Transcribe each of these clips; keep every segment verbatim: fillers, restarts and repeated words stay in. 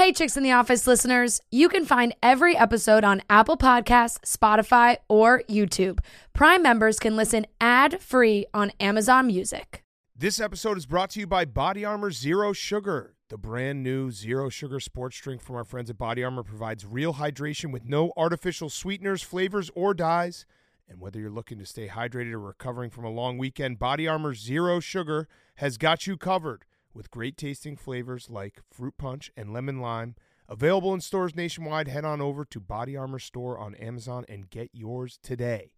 Hey, Chicks in the Office listeners, you can find every episode on Apple Podcasts, Spotify, or YouTube. Prime members can listen ad-free on Amazon Music. This episode is brought to you by Body Armor Zero Sugar. The brand new Zero Sugar sports drink from our friends at Body Armor provides real hydration with no artificial sweeteners, flavors, or dyes. And whether you're looking to stay hydrated or recovering from a long weekend, Body Armor Zero Sugar has got you covered with great tasting flavors like fruit punch and lemon lime. Available in stores nationwide. Head on over to Body Armor store on Amazon and get yours today.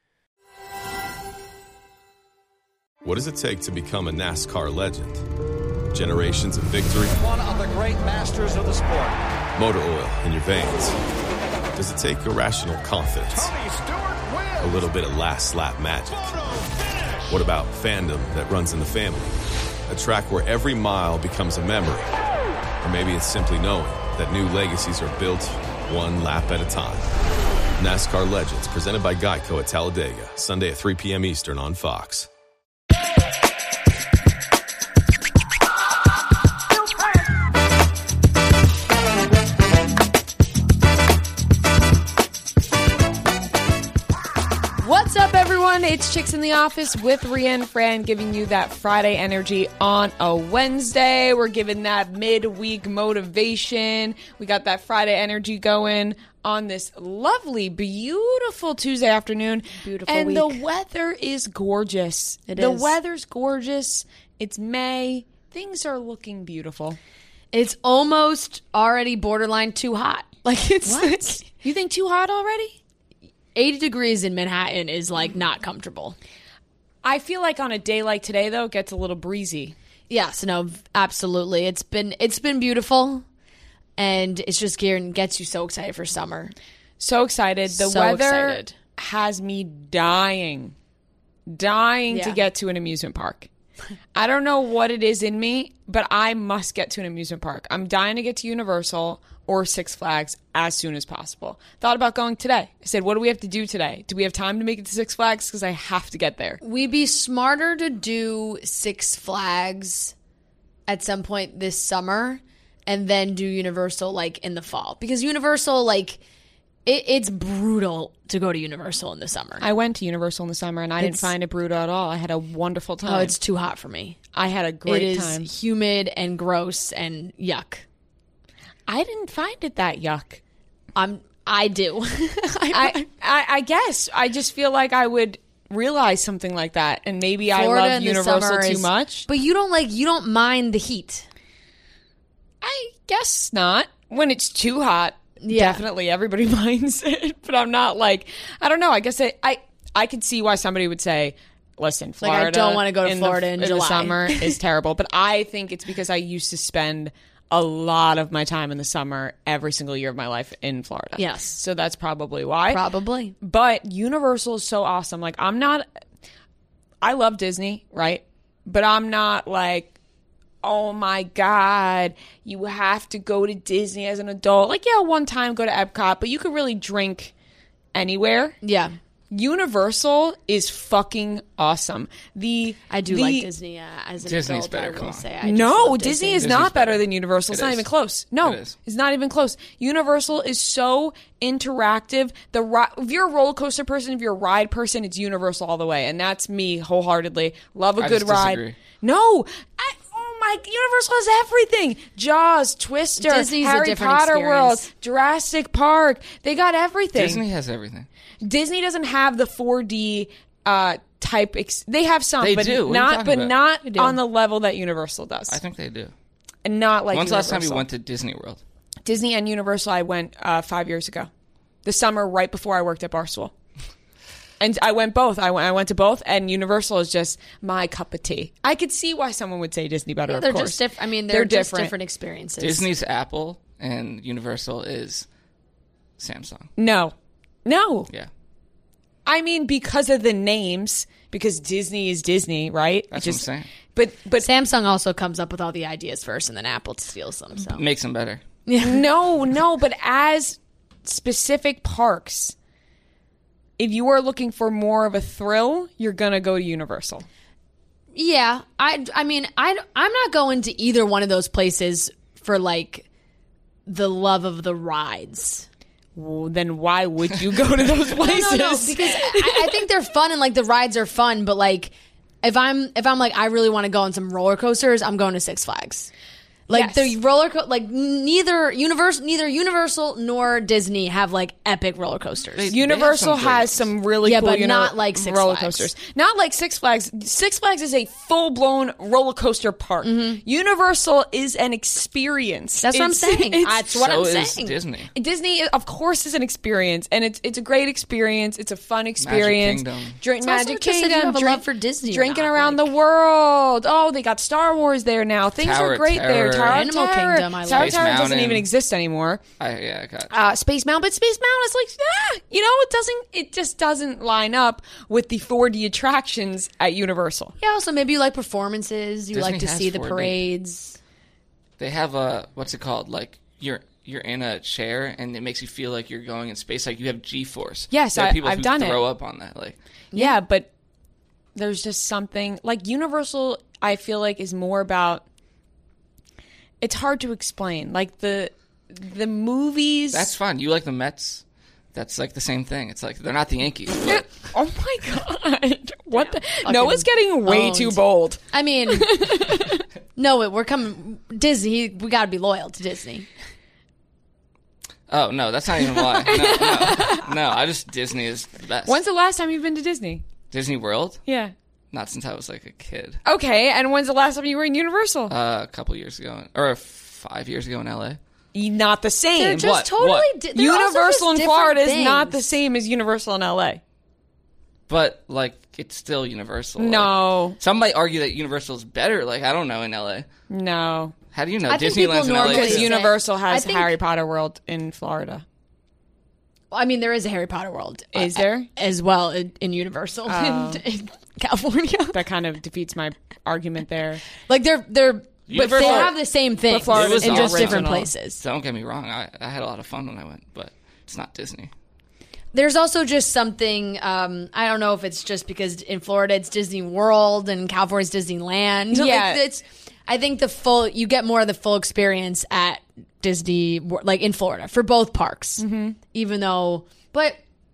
What does it take to become a NASCAR legend? Generations of victory? One of the great masters of the sport. Motor oil in your veins? Does it take irrational confidence? Tony Stewart wins. A little bit of last lap magic? What about fandom that runs in the family? A track where every mile becomes a memory? Or maybe it's simply knowing that new legacies are built one lap at a time. NASCAR Legends, presented by Geico at Talladega, Sunday at three p.m. Eastern on Fox. What's up, everyone? It's Chicks in the Office with Rianne Fran, giving you that Friday energy on a Wednesday. We're giving that midweek motivation. We got that Friday energy going on this lovely, beautiful Tuesday afternoon. Beautiful and week. the weather is gorgeous. It the is. weather's gorgeous. It's May. Things are looking beautiful. It's almost already borderline too hot. Like it's What? You think too hot already? eighty degrees in Manhattan is like not comfortable. I feel like on a day like today, though, it gets a little breezy. Yes, no, absolutely. It's been it's been beautiful, and it's just getting gets you so excited for summer. So excited. The So weather excited. has me dying, dying to Yeah. get to an amusement park. I don't know what it is in me, but I must get to an amusement park. I'm dying to get to Universal or Six Flags as soon as possible. Thought about going today. I said, what do we have to do today? Do we have time to make it to Six Flags? Because I have to get there. We'd be smarter to do Six Flags at some point this summer and then do Universal like in the fall. Because Universal, like, it, it's brutal to go to Universal in the summer. I went to Universal in the summer and I didn't It's- find it brutal at all. I had a wonderful time. oh, it's too hot for me. I had a great It is time. humid and gross and yuck. I didn't find it that yuck. I'm, I do. I, I I guess I just feel like I would realize something like that, and maybe I Florida love in the Universal summer too is- much. But you don't like, you don't mind the heat. I guess not. When it's too hot, Yeah. definitely everybody minds it. But I'm not like I don't know. I guess it, I I could see why somebody would say, "Listen, Like, I Florida, don't wanna go to in Florida the, in the July." summer is terrible." But I think it's because I used to spend a lot of my time in the summer every single year of my life in Florida. Yes. So that's probably why. Probably. But Universal is so awesome. Like, I'm not, I love Disney, right? But I'm not like, oh my God, you have to go to Disney as an adult. Like, yeah, one time go to Epcot, but you could really drink anywhere. Yeah. Universal is fucking awesome. The I do the- like Disney uh, as an Disney's adult, better, I will come on. say. I just No, love Disney, is Disney's not better better. than Universal. It's It not is. even close. No, It is. it's not even close. Universal is so interactive. The ri- if you're a roller coaster person, if you're a ride person, it's Universal all the way, and that's me wholeheartedly. Love a I good just ride. disagree. No, I, oh my, Universal has everything: Jaws, Twister, Disney's a Harry different Potter World, experience. Jurassic Park. They got everything. Disney has everything. Disney doesn't have the four D uh, type. Ex- they have some, They but do. What are you not, talking but about? not They do. on the level that Universal does, I think they do. and not like. When's the last time you Universal. went to Disney World? Disney and Universal? I went uh, five years ago, the summer right before I worked at Barstool, and I went both. I went. I went to both, and Universal is just my cup of tea. I could see why someone would say Disney better. Yeah, of they're course. just different. I mean, they're, They're just different. different experiences. Disney's Apple and Universal is Samsung. No, no. Yeah. I mean, because of the names, because Disney is Disney, right? That's Just- what I'm saying. But but Samsung also comes up with all the ideas first, and then Apple steals them. So Makes them better. no, no. But as specific parks, if you are looking for more of a thrill, you're gonna go to Universal. yeah, I I mean, I I'm not going to either one of those places for like the love of the rides. Well, then why would you go to those places? No, no, no, because I, I think they're fun and like the rides are fun, but like if I'm if I'm like I really want to go on some roller coasters, I'm going to Six Flags. Like Yes. the roller co- like neither Universal neither Universal nor Disney have like epic roller coasters. They- Universal have some has great- some really Yeah, cool but uni- not like Six roller Flags. coasters. Not like Six Flags. Six Flags is a full blown roller coaster park. Universal is an experience. That's what I'm It's- saying. it's- That's what so I'm is saying. Disney. Disney, of course, is an experience, and it's it's a great experience. It's a fun experience. Kingdom. Drink It's also Magic just if you Kingdom. have a drink- love for Disney or drinking not, around like- the world. Oh, they got Star Wars there now. Things Tower are of great there. Terror. Tower of Animal Terror. Kingdom, I Tower like. of Terror doesn't Mountain. even exist anymore. I, yeah, I got. Uh, Space Mountain, but Space Mountain is like, ah, you know, it doesn't. It just doesn't line up with the four D attractions at Universal. Yeah, also maybe you like performances, you Disney like to has see the four D. parades. They have a what's it called? Like you're you're in a chair and it makes you feel like you're going in space. Like you have G-force. Yes, there are I- people I've who done it. throw up on that. Like Yeah, but there's just something like Universal. I feel like is more about. It's hard to explain. Like the the movies. that's fun. You like the Mets? That's like the same thing. It's like they're not the Yankees. But Oh my god! What the? Noah's getting way owned. too bold. I mean, no, we're coming Disney. We got to be loyal to Disney. oh no, that's not even why. No, no, no. I just Disney is the best. When's the last time you've been to Disney? Disney World? Yeah. Not since I was like a kid. Okay, and when's the last time you were in Universal? Uh, a couple years ago, or five years ago in L A. Not the same. They're just What? totally What? di- they're also just Universal in different Florida is things. not the same as Universal in L A. But like, it's still Universal. Like, No, some might argue that Universal is better. Like, I don't know in L A. no. How do you know? I think people Disneyland's in L A. normally too. Because say- Universal I has think- Harry Potter World in Florida. I mean, there is a Harry Potter world. Is uh, there? as well in, in Universal Oh. in, in California? That kind of defeats my argument there. Like they're they're but they Universal- have the same thing Florida was in just original. different places. Don't get me wrong. I, I had a lot of fun when I went, but it's not Disney. There's also just something. Um, I don't know if it's just because in Florida it's Disney World and California's Disneyland. Yeah. Like, it's. I think the full you get more of the full experience at Disney, like in Florida for both parks. Mm-hmm. Even though, but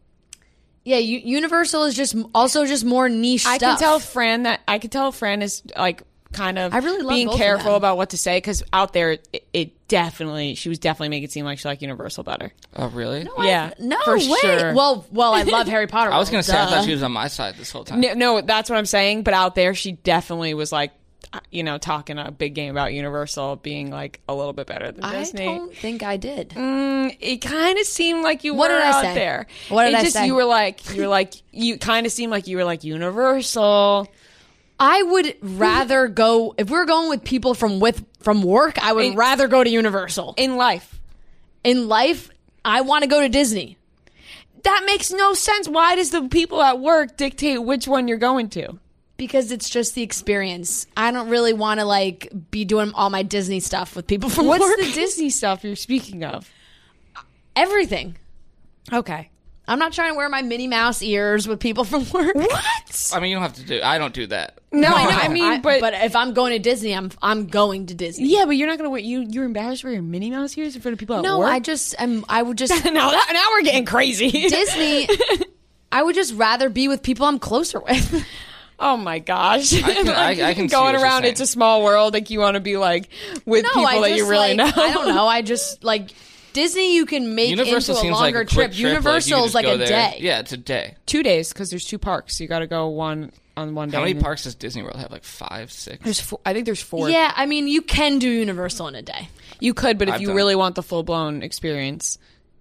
yeah, U- Universal is just also just more niche. I stuff. can tell Fran that I can tell Fran is like kind of I really love being both of careful them. about what to say because out there it, it definitely she was definitely making it seem like she liked Universal better. Oh, really? Yeah, No for way. sure. Well, well, I love Harry Potter. I was going gonna say I thought she was on my side this whole time. No, no, that's what I'm saying. But out there, she definitely was like, you know, talking a big game about Universal being like a little bit better than I Disney. don't think I did. Mm, it kind of seemed like you What were did I out say? there. What did it I just, say? You were like, you were like, you kind of seemed like you were like Universal. I would rather go if we're going with people from with from work. I would In- rather go to Universal. In life, In life, I want to go to Disney. that makes no sense. Why does the people at work dictate which one you're going to? Because it's just the experience. I don't really want to like be doing all my Disney stuff with people from What's work. the Disney stuff you're speaking of? Everything. Okay. I'm not trying to wear my Minnie Mouse ears with people from work. What? I mean, you don't have to do. I don't do that. No, I know. I mean, but, but if I'm going to Disney, I'm I'm going to Disney. yeah, but you're not gonna wait. You you're embarrassed for your Minnie Mouse ears in front of people at No, work. I just am. I would just now that, now we're getting crazy. Disney. I would just rather be with people I'm closer with. Oh my gosh! I can- Like, I- I can see going what you're around. saying. It's a small world. Like you want to be like with No, people I that just you really like, know. I don't know. I just like Disney. You can make Universal into a seems longer like a quick trip. trip. like, you Universal could is just like go a there. day. Yeah, it's a day. Two days because there's two parks. You got to go one on one day. How many and then- parks does Disney World have? Like five, six? There's four, I think there's four. Yeah, I mean, you can do Universal in a day, you could, but if I've you done really it. want the full blown experience,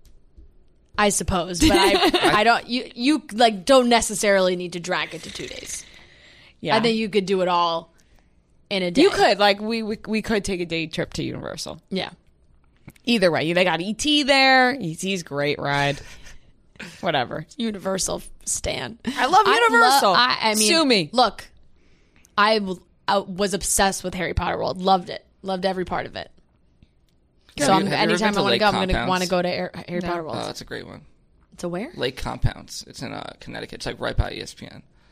I suppose. But I, I don't. You, you like don't necessarily need to drag it to two days. yeah, I think you could do it all in a day. you could. Like we, we we could take a day trip to Universal. Yeah. Either way, they got E T there. E T's great ride. Whatever. Universal stan. I love Universal. lo- I, I mean, Sue me. Look, I, w- I was obsessed with Harry Potter World. Loved it. Loved every part of it. Have so you- I'm, have you ever anytime been I to want to Lake go, I'm going to Compounds? want to go to Air, Harry Potter World. Oh, that's a great one. So where? Lake Compounds. It's in uh, Connecticut. It's like right by E S P N.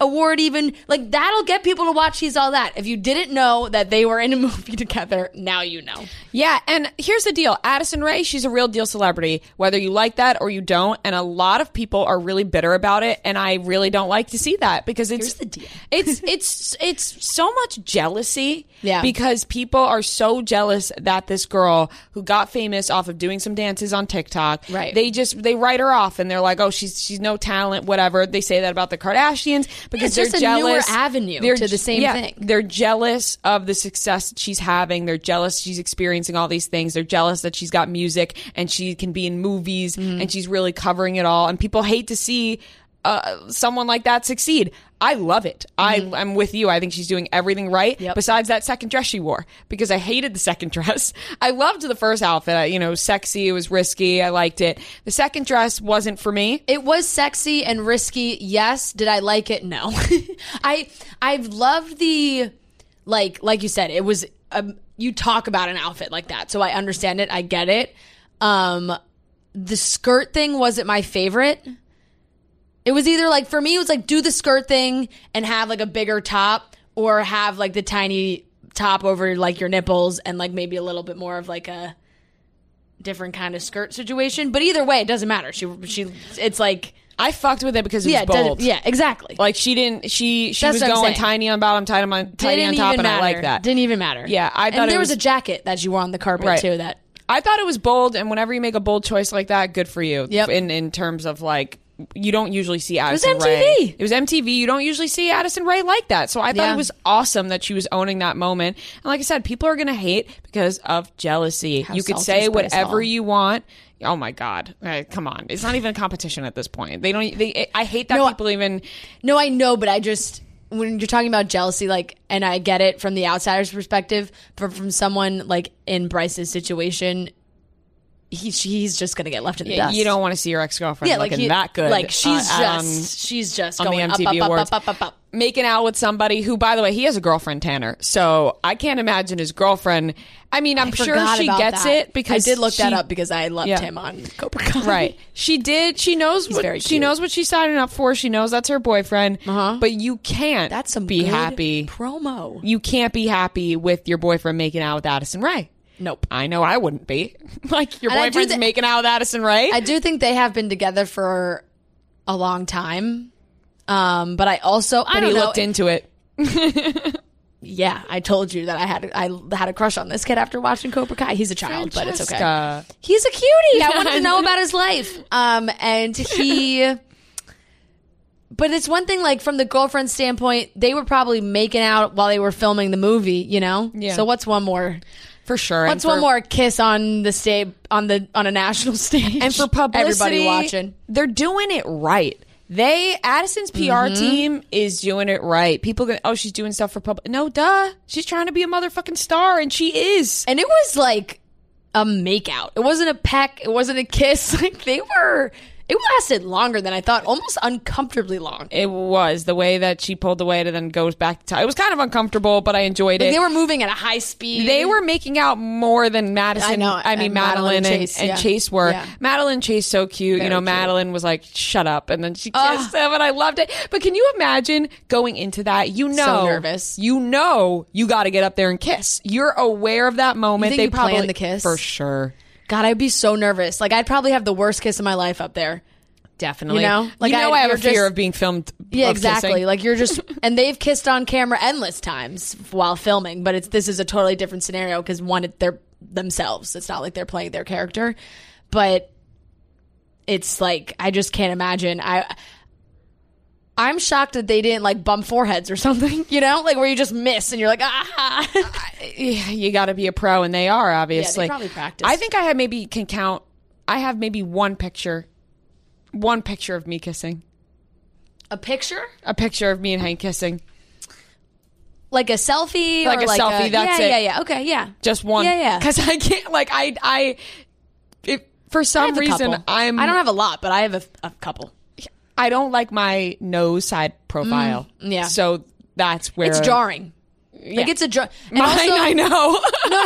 award even. Like, that'll get people to watch He's All That. If you didn't know that they were in a movie together, now you know. Yeah, and here's the deal. Addison Rae, she's a real deal celebrity, whether you like that or you don't, and a lot of people are really bitter about it, and I really don't like to see that because it's Here's the deal. it's it's it's so much jealousy. Yeah. Because people are so jealous that this girl who got famous off of doing some dances on TikTok, Right. they just they write her off and they're like, oh, she's she's no talent, whatever. They say that about the Kardashians because Yeah, it's they're just a newer jealous. avenue They're to the same yeah, thing. They're jealous of the success that she's having. They're jealous she's experiencing all these things. They're jealous that she's got music and she can be in movies Mm-hmm. and she's really covering it all. And people hate to see uh, someone like that succeed. I love it. Mm-hmm. I, I'm with you. I think she's doing everything right. Yep. Besides that second dress she wore, because I hated the second dress. I loved the first outfit. I, you know, sexy. It was risky. I liked it. The second dress wasn't for me. It was sexy and risky. Yes. Did I like it? No. I I've loved the like like you said. It was um, you talk about an outfit like that, so I understand it. I get it. Um, the skirt thing wasn't my favorite. It was either like, for me, it was like do the skirt thing and have like a bigger top, or have like the tiny top over like your nipples and like maybe a little bit more of like a different kind of skirt situation. But either way, it doesn't matter. She she it's like I fucked with it because it yeah, was it doesn't- bold. yeah, exactly. Like she didn't. She she That's was what I'm going saying. tiny on bottom, tight on tiny on Didn't top, even and I matter. like that. Didn't even matter. Yeah, I thought and it there was, was- a jacket that you wore on the carpet Right. too. That I thought it was bold, and whenever you make a bold choice like that, good for you. Yep. In in terms of like, you don't usually see was Addison M T Rae. V. It was M T V. You don't usually see Addison Rae like that. So I thought Yeah. it was awesome that she was owning that moment. And like I said, people are gonna hate because of jealousy. How you could selfish, say but it's whatever all. you want. Oh my God! Uh, come on, it's not even a competition at this point. They don't. They. I hate that No, people even. no, I know, but I just when you're talking about jealousy, like, and I get it from the outsider's perspective, but from someone like in Bryce's situation, he he's just gonna get left in the Yeah, dust. you don't want to see your ex girlfriend yeah, like looking you- that good. Like she's uh, just on- she's just on the going M up, T up, V up, awards. up, up, up, up. Making out with somebody who, by the way, he has a girlfriend, Tanner. So I can't imagine his girlfriend. I mean, I'm I sure forgot she about gets that. it because I did look that she- up because I loved Yeah. him on Cobra Kai. Right. She did. She knows He's what very she cute. knows what she's signing up for. She knows that's her boyfriend. Uh-huh. But you can't That's some be good happy. promo. You can't be happy with your boyfriend making out with Addison Rae. Nope. I know I wouldn't be. Like your And I do boyfriend's thi- making out with Addison Rae. I do think they have been together for a long time. Um, but I also I but don't he know. looked into it. Yeah, I told you that I had I had a crush on this kid after watching Cobra Kai. He's a child, but it's okay. Francesca. He's a cutie. I wanted to know about his life. Um, and he. But it's one thing, like from the girlfriend standpoint, they were probably making out while they were filming the movie. You know. Yeah. So what's one more? For sure. What's And one for- more kiss on the stage on the on a national stage? And for publicity, everybody watching. they're doing it right. They Addison's P R Mm-hmm. team is doing it right. People go, oh, she's doing stuff for public. No, duh. She's trying to be a motherfucking star, and she is. And it was like a makeout. It wasn't a peck. It wasn't a kiss. Like they were. It lasted longer than I thought. Almost uncomfortably long. It was the way that she pulled away to then goes back to. It was kind of uncomfortable, but I enjoyed Like it. they were moving at a high speed. They were making out more than Madison. I know, I mean, and Madeline, Madeline and, Chase, and yeah. Chase were. Yeah. Madeline Chase, so cute. Very you know, cute. Madeline was like, "Shut up," and then she kissed Ugh. him, and I loved it. But can you imagine going into that? You know, nervous. You know, you got to get up there and kiss. You're aware of that moment. You think they you planned probably the kiss? for sure. God, I'd be so nervous. Like I'd probably have the worst kiss of my life up there. Definitely. You know? Like, you know, I- I, have a you're fear just- of being filmed. Yeah, of exactly. kissing. Like you're just, and they've kissed on camera endless times while filming. But it's this is a totally different scenario because one, they're themselves. It's not like they're playing their character, but it's like I just can't imagine. I. I'm shocked that they didn't like bump foreheads or something, you know, like where you just miss and you're like, ah. Yeah, you got to be a pro, and they are obviously. probably practiced. I think I have maybe can count. I have maybe one picture, one picture of me kissing, A picture, a picture of me and Hank kissing. like a selfie, Like or a like selfie, A, that's yeah, it. yeah, yeah. Okay, yeah, Just one. Yeah, yeah. Because I can't. Like I, I. If for I some have a reason couple. I'm. I don't have a lot, but I have a, a couple. I don't like my nose side profile. Mm, yeah. So that's where It's jarring. Yeah. Like it's a jar. and Mine, also- I know.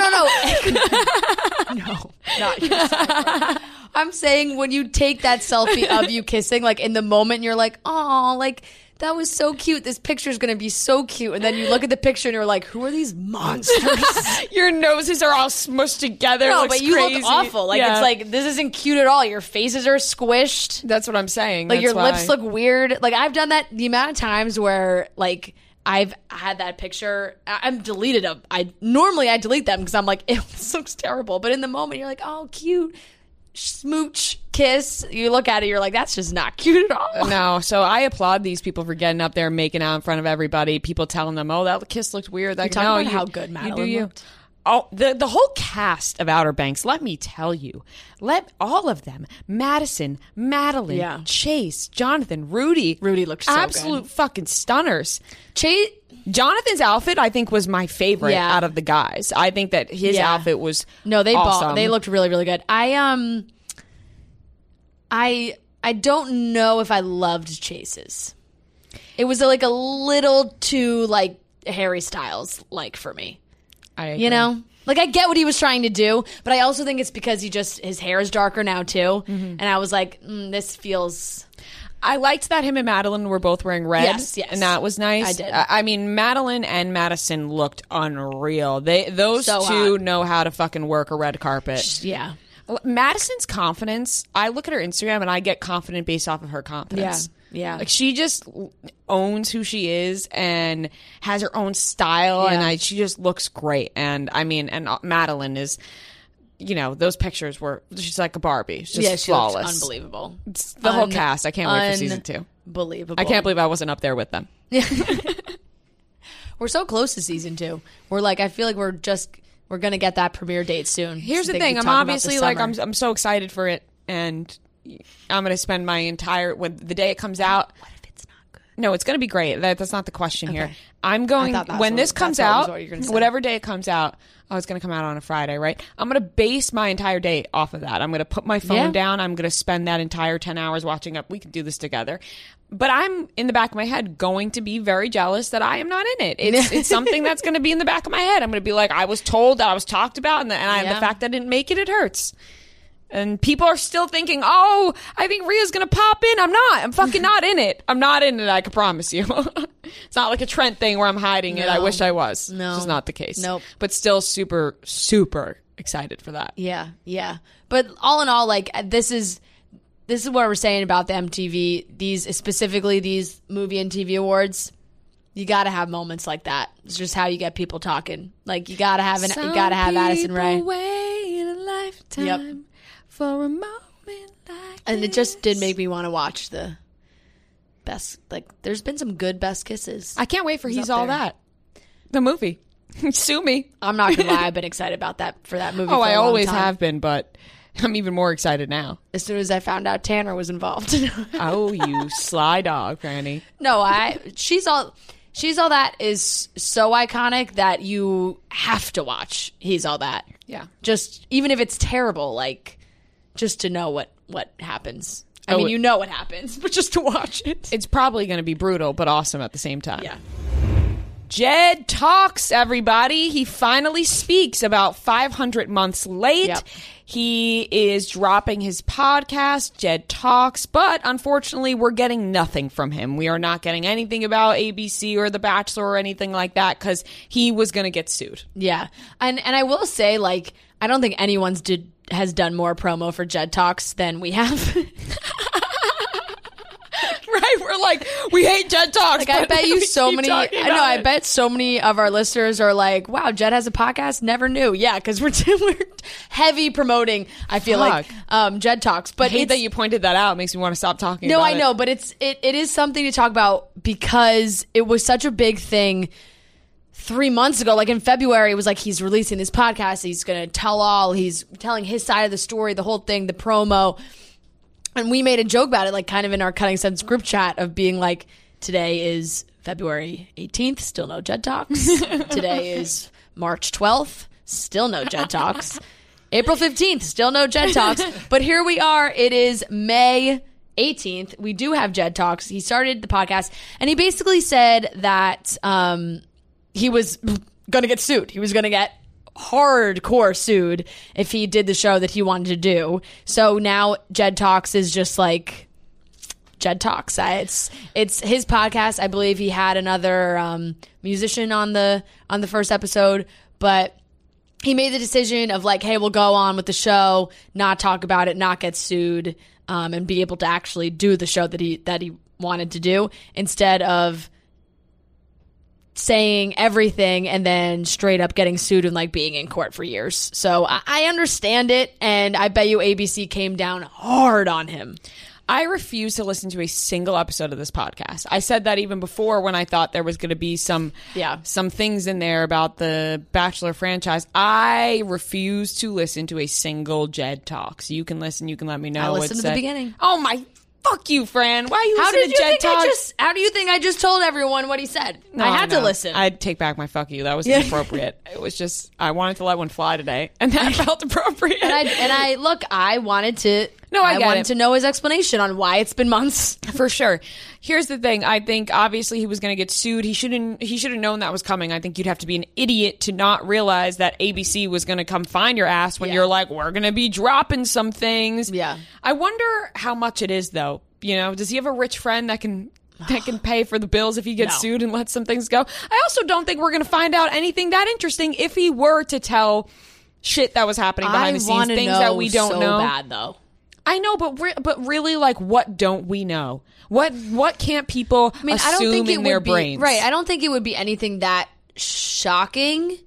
No, no, no. no, not your side. I'm saying when you take that selfie of you kissing, like in the moment, you're like, oh, like that was so cute. This picture's going to be so cute. And then you look at the picture and you're like, who are these monsters? Your noses are all smushed together. No, It looks but you crazy. look awful. Like, Yeah. it's like, this isn't cute at all. Your faces are squished. That's what I'm saying. Like, That's your why. lips look weird. Like, I've done that the amount of times where, like, I've had that picture. I- I've deleted them. I normally I delete them because I'm like, ew, this looks terrible. But in the moment, you're like, oh, cute. Smooch, kiss. You look at it, you're like, that's just not cute at all. No, so I applaud these people for getting up there and making out in front of everybody. People telling them, "Oh, that kiss looked weird." Like, talking no, about you, how good you do Madeline you. looked? Oh, the the whole cast of Outer Banks. Let me tell you, let all of them: Madison, Madeline, Yeah. Chase, Jonathan, Rudy. Rudy looked so absolute good. fucking stunners. Chase, Jonathan's outfit, I think, was my favorite Yeah. out of the guys. I think that his Yeah. outfit was no, they awesome. ball, they looked really, really good. I um, I I don't know if I loved Chase's. It was like a little too like Harry Styles like for me. I You know, like I get what he was trying to do, but I also think it's because he just his hair is darker now too, and I was like, mm, this feels. I liked that him and Madeline were both wearing red. Yes, yes. And that was nice. I did. I, I mean, Madeline and Madison looked unreal. They Those So two hot. know how to fucking work a red carpet. Yeah. Madison's confidence, I look at her Instagram and I get confident based off of her confidence. Yeah, yeah. Like she just owns who she is and has her own style, Yeah. and I, she just looks great. And I mean, and Madeline is, you know, those pictures were, she's like a Barbie. She's just Yeah, she flawless. looked unbelievable. The whole Un- cast. I can't wait for season two. Unbelievable. I can't believe I wasn't up there with them. We're so close to season two. We're like, I feel like we're just we're gonna get that premiere date soon. Here's So the they thing: keep I'm talking about obviously the like summer. I'm I'm so excited for it, and I'm gonna spend my entire when the day it comes out. What if it's not good? No, it's gonna be great. That, that's not the question here. Okay. I'm going I thought that's when what- this comes that's what was out, what you were gonna say. whatever day it comes out. Oh, it's gonna come out on a Friday, right? I'm gonna base my entire day off of that. I'm gonna put my phone Yeah. down. I'm gonna spend that entire ten hours watching up. We can do this together. But I'm in the back of my head going to be very jealous that I am not in it. It's it's something that's going to be in the back of my head. I'm going to be like, I was told that I was talked about, and the, and I, Yeah. the fact that I didn't make it, it hurts. And people are still thinking, oh, I think Rhea's going to pop in. I'm not. I'm fucking not in it. I'm not in it, I can promise you. It's not like a Trent thing where I'm hiding it. I No. wish I was. No. It's just not the case. Nope. But still super, super excited for that. Yeah, yeah. But all in all, like this is this is what we're saying about the M T V. These specifically these movie and T V awards. You got to have moments like that. It's just how you get people talking. Like you got to have an you got to have Addison Rae. Wait a lifetime Yep. for a moment like And it just did make me want to watch the best. Like, there's been some good best kisses. I can't wait for He's He's up All there. That. The movie. Sue me. I'm not gonna lie, I've been excited about that for that movie. Oh, for a I long always time. have been, but I'm even more excited now. As soon as I found out Tanner was involved. Oh, you sly dog, Franny. No, I. She's all. She's All That is so iconic that you have to watch He's All That. Yeah. Just even if it's terrible, like just to know what what happens. I Oh, mean, it- you know what happens, but just to watch it. It's probably going to be brutal, but awesome at the same time. Yeah. Jed talks, everybody. He finally speaks about five hundred months late. Yep. He is dropping his podcast, Jed Talks, but unfortunately, we're getting nothing from him. We are not getting anything about A B C or The Bachelor or anything like that because he was going to get sued. Yeah, and and I will say, like, I don't think anyone's did has done more promo for Jed Talks than we have. Right? We're like, we hate Jed Talks. Like, I but bet you we so keep many. I talking know. about I it. bet so many of our listeners are like, "Wow, Jed has a podcast. Never knew." Yeah, because we're we're heavy promoting. I feel like Fuck. um, Jed Talks, but I hate it's- that you pointed that out. It makes me want to stop talking No, about I it. know, but it's it, it is something to talk about because it was such a big thing three months ago. Like in February, it was like he's releasing this podcast. He's going to tell all. He's telling his side of the story, the whole thing, the promo. And we made a joke about it, like kind of in our Cutting Sense group chat of being like, today is February eighteenth, still no Jed Talks. Today is March twelfth, still no Jed Talks. April fifteenth, still no Jed Talks. But here we are. It is May eighteenth. We do have Jed Talks. He started the podcast and he basically said that um, he was going to get sued. He was going to get hardcore sued if he did the show that he wanted to do. So now Jed Talks is just like Jed Talks. I, it's it's his podcast. I believe he had another um, musician on the on the first episode, but he made the decision of like, hey, we'll go on with the show, not talk about it, not get sued, um, and be able to actually do the show that he that he wanted to do instead of saying everything and then straight up getting sued and like being in court for years. So I, I understand it, and I bet you A B C came down hard on him. I refuse to listen to a single episode of this podcast. I said that even before when I thought there was going to be some yeah. some things in there about the Bachelor franchise. I refuse to listen to a single Jed Talks. You can listen. You can let me know. I listened to the beginning. Oh my. Fuck you, Fran. Why are you how listening did you to Jed think Talks? I just, how do you think I just told everyone what he said? No, I had no. to listen. I'd take back my fuck you. That was Yeah. inappropriate. It was just, I wanted to let one fly today, and that felt appropriate. And I, and I look, I wanted to, No, I get wanted it. to know his explanation on why it's been months. For sure. Here's the thing. I think obviously he was going to get sued. He shouldn't. He should have known that was coming. I think you'd have to be an idiot to not realize that A B C was going to come find your ass when Yeah. you're like, we're going to be dropping some things. Yeah. I wonder how much it is though. You know, does he have a rich friend that can that can pay for the bills if he gets No. sued and lets some things go? I also don't think we're going to find out anything that interesting if he were to tell shit that was happening behind I the scenes, wanna things know that we don't so know. bad though. I know, but re- but really, like, what don't we know? What what can't people I mean, assume I don't think in it their would be brains? right. I don't think it would be anything that shocking,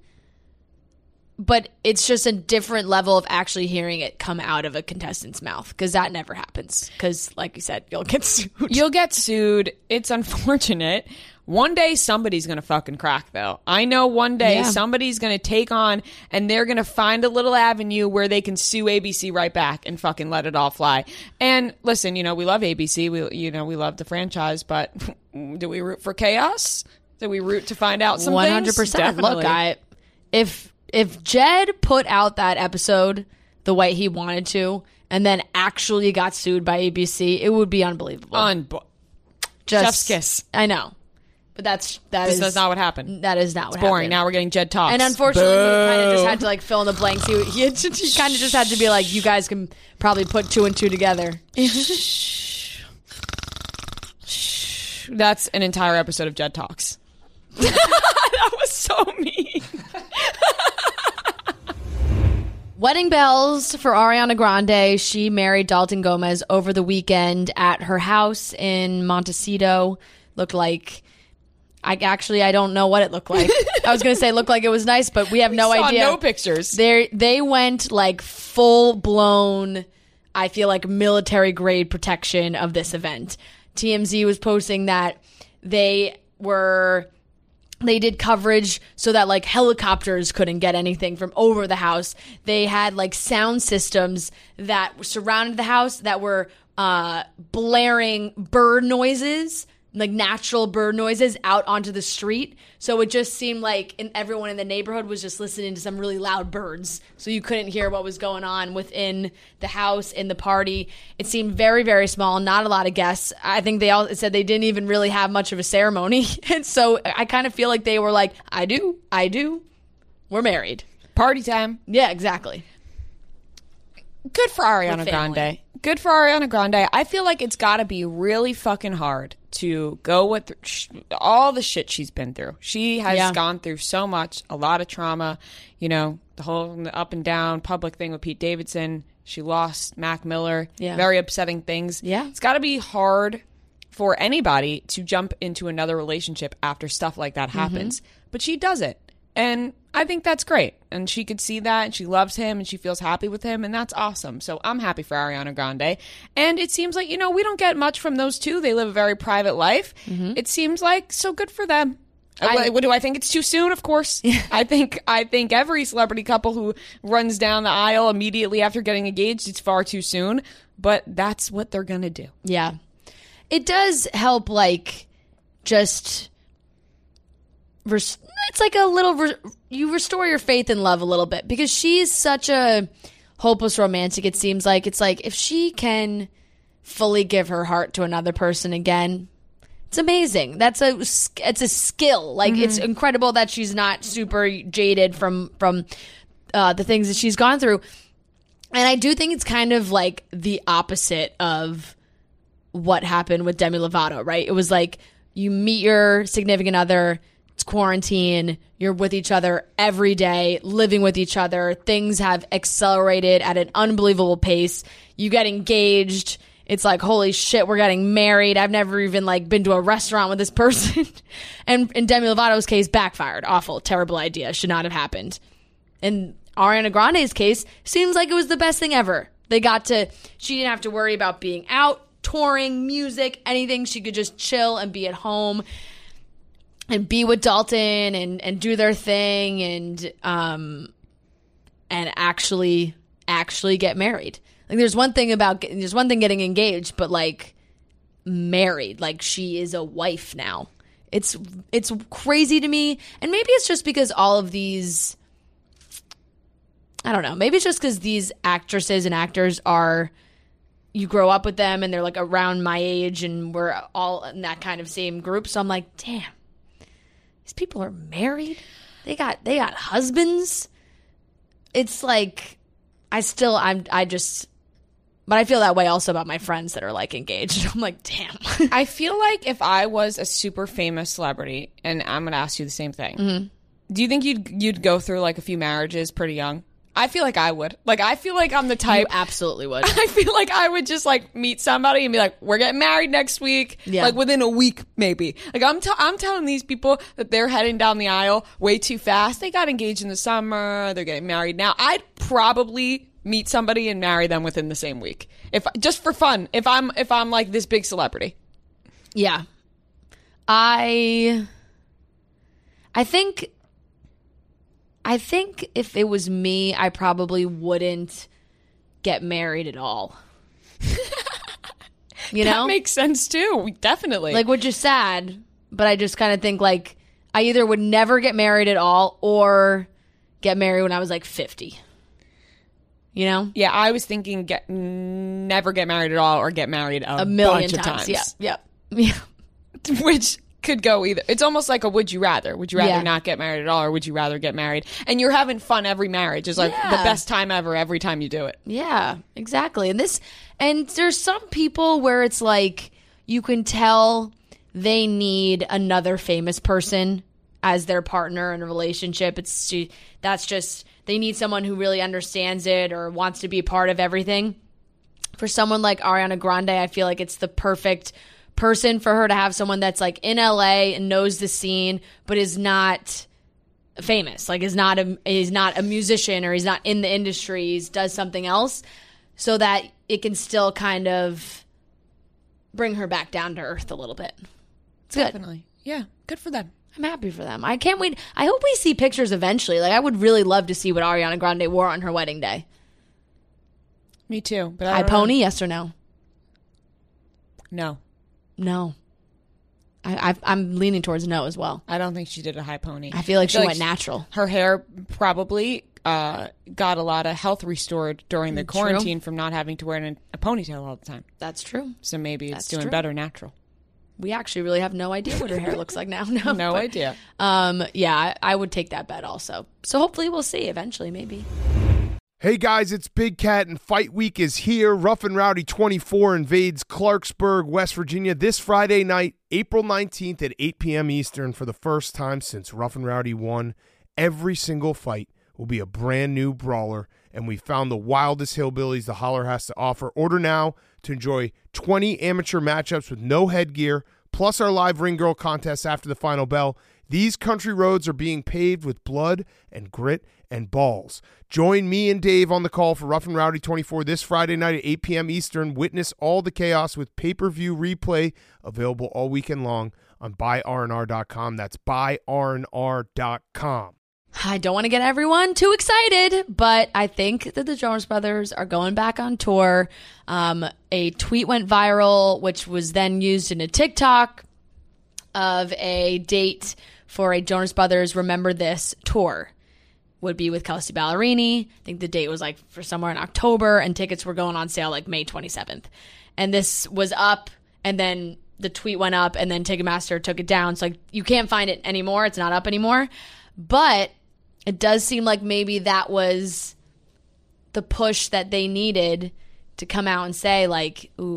but it's just a different level of actually hearing it come out of a contestant's mouth, because that never happens. Because, like you said, you'll get sued. You'll get sued. It's unfortunate. One day somebody's going to fucking crack, though. I know one day Yeah. somebody's going to take on and they're going to find a little avenue where they can sue A B C right back and fucking let it all fly. And listen, you know, we love A B C. We, you know, we love the franchise, but do we root for chaos? Do we root to find out some One hundred things? percent. Look, I if if Jed put out that episode the way he wanted to, and then actually got sued by A B C, it would be unbelievable. Unbo- Just Chef's kiss. I know, but that's that This is is not what happened. That is not what Boring. happened. Now we're getting Jed Talks. And unfortunately, he kind of just Boo. had to like fill in the blanks. He he, had to- he kind of just had to be like, you guys can probably put two and two together. That's an entire episode of Jed Talks. That was so mean. Wedding bells for Ariana Grande. She married Dalton Gomez over the weekend at her house in Montecito. Looked like, I actually I don't know what it looked like. I was gonna say it looked like it was nice, but we have no Saw idea. no pictures. They they went like full blown, I feel like military grade protection of this event. T M Z was posting that they were. They did coverage so that like helicopters couldn't get anything from over the house. They had like sound systems that surrounded the house that were uh, blaring bird noises, like natural bird noises out onto the street. So it just seemed like in, everyone in the neighborhood was just listening to some really loud birds. So you couldn't hear what was going on within the house, in the party. It seemed very, very small, not a lot of guests. I think they all said they didn't even really have much of a ceremony. And so I kind of feel like they were like, I do, I do, we're married. Party time. Yeah, exactly. Good for Ariana With family. Grande. Good for Ariana Grande. I feel like it's got to be really fucking hard to go with sh- all the shit she's been through. She has Yeah. gone through so much, a lot of trauma, you know, the whole up and down public thing with Pete Davidson. She lost Mac Miller. Yeah. Very upsetting things. Yeah. It's got to be hard for anybody to jump into another relationship after stuff like that happens. But she does it. And I think that's great. And she could see that, and she loves him, and she feels happy with him, and that's awesome. So I'm happy for Ariana Grande. And it seems like, you know, we don't get much from those two. They live a very private life. It seems like, so good for them. I- I, do I think it's too soon? Of course. I think I think every celebrity couple who runs down the aisle immediately after getting engaged, it's far too soon. But that's what they're going to do. Yeah. It does help, like, just... Res- it's like a little... Re- you restore your faith in love a little bit, because she's such a hopeless romantic, it seems like. It's like, if she can fully give her heart to another person again, it's amazing. That's a... It's a skill. Like, it's incredible that she's not super jaded from, from uh, the things that she's gone through. And I do think it's kind of like the opposite of what happened with Demi Lovato, right? It was like you meet your significant other, it's quarantine, you're with each other every day, living with each other. Things have accelerated at an unbelievable pace. You get engaged. It's like, holy shit, we're getting married. I've never even like been to a restaurant with this person. And in Demi Lovato's case, backfired. Awful, terrible idea. Should not have happened. In Ariana Grande's case, seems like it was the best thing ever. They got to, she didn't have to worry about being out, touring, music, anything. She could just chill and be at home and be with Dalton and, and do their thing and um and actually actually get married. Like there's one thing about there's one thing getting engaged, but like married, like she is a wife now. It's it's crazy to me, and maybe it's just because all of these, I don't know, maybe it's just because these actresses and actors are, you grow up with them and they're like around my age and we're all in that kind of same group. So I'm like, damn, these people are married. They got they got husbands. It's like I still I'm I just. But I feel that way also about my friends that are like engaged. I'm like, damn. I feel like if I was a super famous celebrity, and I'm going to ask you the same thing, mm-hmm. do you think you'd you'd go through like a few marriages pretty young? I feel like I would. Like, I feel like I'm the type. You absolutely would. I feel like I would just like meet somebody and be like, we're getting married next week. Yeah. Like within a week, maybe. Like I'm, t- I'm telling these people that they're heading down the aisle way too fast. They got engaged in the summer. They're getting married now. I'd probably meet somebody and marry them within the same week, if just for fun. If I'm if I'm like this big celebrity, yeah. I I think I think if it was me, I probably wouldn't get married at all. You know, that makes sense too. Definitely, like, which is sad, but I just kind of think like I either would never get married at all or get married when I was like fifty. You know? Yeah, I was thinking get never get married at all or get married a, a million bunch times. of times. Yeah, yeah, yeah. Which could go either. It's almost like a would you rather. Would you rather yeah. not get married at all or would you rather get married? And you're having fun every marriage. It's like yeah. the best time ever every time you do it. Yeah, exactly. And this, and there's some people where it's like you can tell they need another famous person as their partner in a relationship. It's that's just, they need someone who really understands it or wants to be a part of everything. For someone like Ariana Grande, I feel like it's the perfect person for her to have someone that's like in L A and knows the scene, but is not famous. Like is not a is not a musician or he's not in the industry. He does something else, so that it can still kind of bring her back down to earth a little bit. It's good. Definitely, yeah, good for them. I'm happy for them. I can't wait. I hope we see pictures eventually. Like I would really love to see what Ariana Grande wore on her wedding day. Me too. But I High don't pony, know. yes or no? No. No. I, I, I'm leaning towards no as well. I don't think she did a high pony. I feel like I she feel went like natural. Her hair probably uh, got a lot of health restored during the True. quarantine from not having to wear an, a ponytail all the time. That's true. So maybe it's That's doing true. better natural. We actually really have no idea what her hair looks like now. No, no but, idea. Um, yeah, I, I would take that bet also. So hopefully we'll see eventually, maybe. Hey guys, it's Big Cat and Fight Week is here. Rough and Rowdy twenty-four invades Clarksburg, West Virginia this Friday night, April nineteenth at eight p.m. Eastern. For the first time since Rough and Rowdy won, every single fight will be a brand new brawler, and we found the wildest hillbillies the Holler has to offer. Order now to enjoy twenty amateur matchups with no headgear, plus our live ring girl contest after the final bell. These country roads are being paved with blood and grit and balls. Join me and Dave on the call for Rough and Rowdy twenty-four this Friday night at eight p.m. Eastern. Witness all the chaos with pay-per-view replay available all weekend long on buy r n r dot com. That's buy r n r dot com. I don't want to get everyone too excited, but I think that the Jonas Brothers are going back on tour. Um, a tweet went viral, which was then used in a TikTok of a date for a Jonas Brothers Remember This tour. Would be with Kelsey Ballerini. I think the date was like for somewhere in October, and tickets were going on sale like May twenty-seventh. And this was up, and then the tweet went up, and then Ticketmaster took it down. So like you can't find it anymore. It's not up anymore. But it does seem like maybe that was the push that they needed to come out and say like, ooh,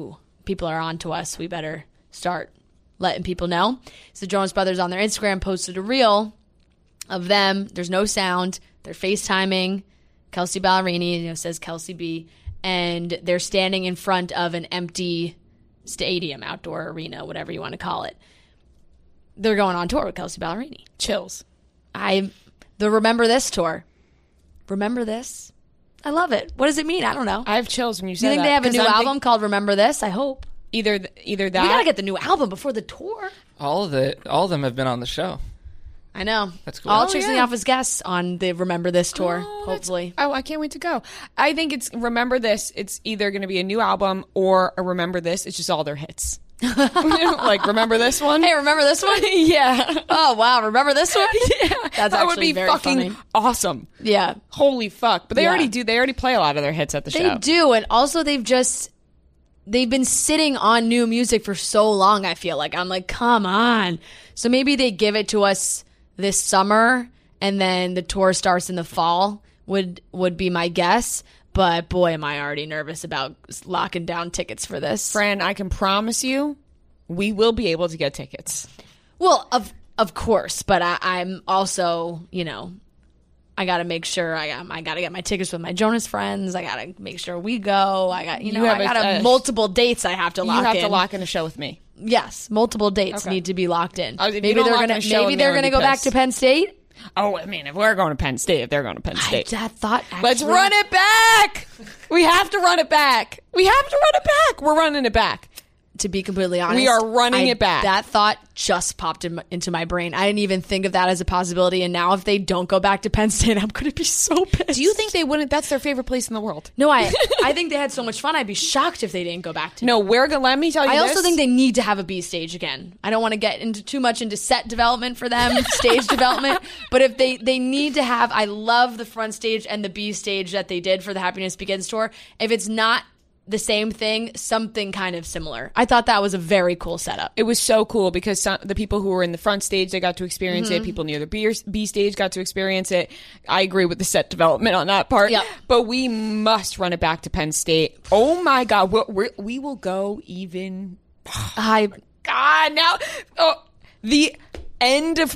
people are on to us. We better start letting people know. So the Jonas Brothers on their Instagram posted a reel of them. There's no sound. They're FaceTiming Kelsey Ballerini, you know, says Kelsey B, and they're standing in front of an empty stadium, outdoor arena, whatever you want to call it. They're going on tour with Kelsey Ballerini. Chills. I the Remember This tour. Remember This? I love it. What does it mean? I don't know. I have chills when you Do say you think that. they have a 'cause new I'm album think- called Remember This? I hope. Either th- either that. We gotta get the new album before the tour. All of it, all of them have been on the show. I know. That's cool. All Oh, Chicks in yeah. the Office guests on the Remember This tour, Oh, that's- hopefully. Oh, I can't wait to go. I think it's Remember This. It's either going to be a new album or a Remember This. It's just all their hits. Like, remember this one? Hey, remember this one? Yeah. Oh, wow. Remember this one? Yeah. That's that would actually be very fucking funny. awesome. Yeah. Holy fuck. But they Yeah. already do. They already play a lot of their hits at the They show. do. And also, they've just, they've been sitting on new music for so long, I feel like. I'm like, come on. So maybe they give it to us this summer and then the tour starts in the fall would would be my guess. But boy, am I already nervous about locking down tickets for this. Fran, I can promise you, we will be able to get tickets. Well, of of course, but I, I'm also, you know, I got to make sure I got I got to get my tickets with my Jonas friends. I got to make sure we go. I got you know You have I a- got a, a- multiple dates I have to lock you have in. to lock in a show with me. Yes, multiple dates Okay. need to be locked in. Uh, if you maybe don't they're lock in gonna a show maybe with me, they're I'm gonna gonna be go back pissed. to Penn State. Oh, I mean, if we're going to Penn State, if they're going to Penn I, State. I thought Let's actually- run it back. We have to run it back. We have to run it back. We're running it back. To be completely honest, We are running I- it back. That thought just popped in, into my brain. I didn't even think of that as a possibility. And now, if they don't go back to Penn State, I'm going to be so pissed. Do you think they wouldn't? That's their favorite place in the world. No, I I think they had so much fun. I'd be shocked if they didn't go back to. No, we're going to, let me tell you I also this. think they need to have a B stage again. I don't want to get into too much into set development for them, stage development, but if they they need to have, I love the front stage and the B stage that they did for the Happiness Begins tour. If it's not the same thing, something kind of similar. I thought that was a very cool setup. It was so cool because some, the people who were in the front stage, they got to experience Mm-hmm. it. People near the B, B stage got to experience it. I agree with the set development on that part. Yep. But we must run it back to Penn State. Oh my God. We're, we're, we will go even. I God, now. Oh, the end of.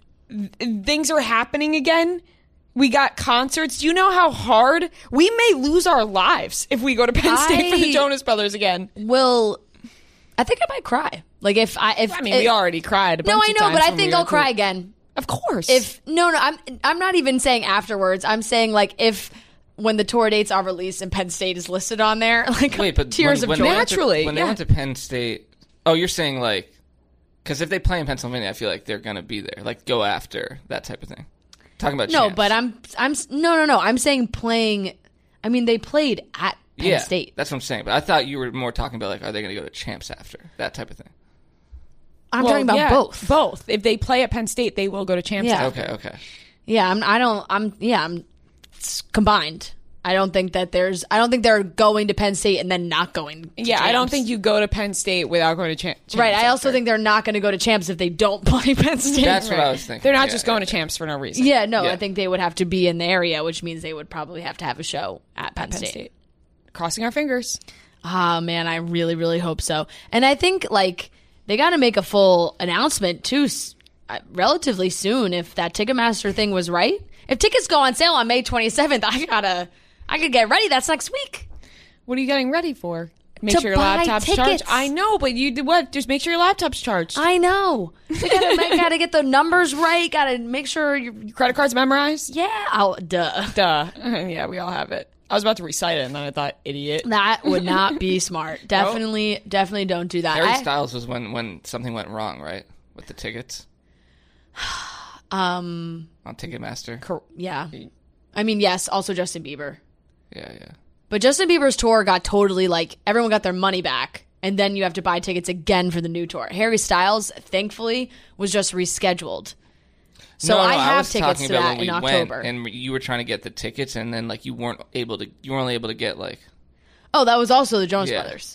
Things are happening again. We got concerts. Do you know how hard? We may lose our lives if we go to Penn State for the I- Jonas Brothers again. will. I think I might cry. Like if I if I mean, if, we already cried a bunch No, I of know, times but I when think we I'll were cry cool. again. Of course. If no, no, I'm I'm not even saying afterwards. I'm saying like if when the tour dates are released and Penn State is listed on there, like Wait, but tears when, of when joy. they went to- Naturally, when yeah. they went to Penn State, oh, you're saying like, because if they play in Pennsylvania, I feel like they're gonna be there, like go after that type of thing. Talking about No, champs. but I'm I'm no no no. I'm saying playing. I mean, they played at Penn yeah, State. that's what I'm saying. But I thought you were more talking about like, are they gonna go to champs after that type of thing? I'm Well, talking about yeah, both. Both. If they play at Penn State, they will go to champs. Yeah. Okay, okay. Yeah, I'm. I don't. I'm. Yeah, I'm it's combined. I don't think that there's. I don't think they're going to Penn State and then not going. To Yeah, I don't champs. think you go to Penn State without going to cha- champs. Right. I also after. think they're not going to go to champs if they don't play Penn State. That's what Right. I was thinking. They're not Yeah, just yeah, going yeah. to champs for no reason. Yeah, no, Yeah. I think they would have to be in the area, which means they would probably have to have a show at Penn, Penn State. State. Crossing our fingers. Ah, man, I really, really hope so. And I think like they got to make a full announcement too, s- uh, relatively soon. If that Ticketmaster thing was right, if tickets go on sale on May twenty-seventh, I gotta, I could get ready. That's next week. What are you getting ready for? Make To sure your buy laptop's tickets. charged. I know, but you do what? Just make sure your laptop's charged. I know. We gotta, make, gotta get the numbers right. Gotta make sure you're. Credit cards memorized? Yeah. Oh, duh. Duh. Yeah, we all have it. I was about to recite it, and then I thought, idiot. That would not be smart. Definitely, definitely don't do that. Harry I- Styles was when when something went wrong, right, with the tickets um. on Ticketmaster. cor- Yeah. I mean, yes. Also, Justin Bieber. Yeah, yeah. But Justin Bieber's tour got totally like everyone got their money back, and then you have to buy tickets again for the new tour. Harry Styles, thankfully, was just rescheduled. So no, no, I have was tickets talking to about that when in we October. went and you were trying to get the tickets, and then like you weren't able to. You were only able to get like. Oh, that was also the Jonas Yeah. Brothers.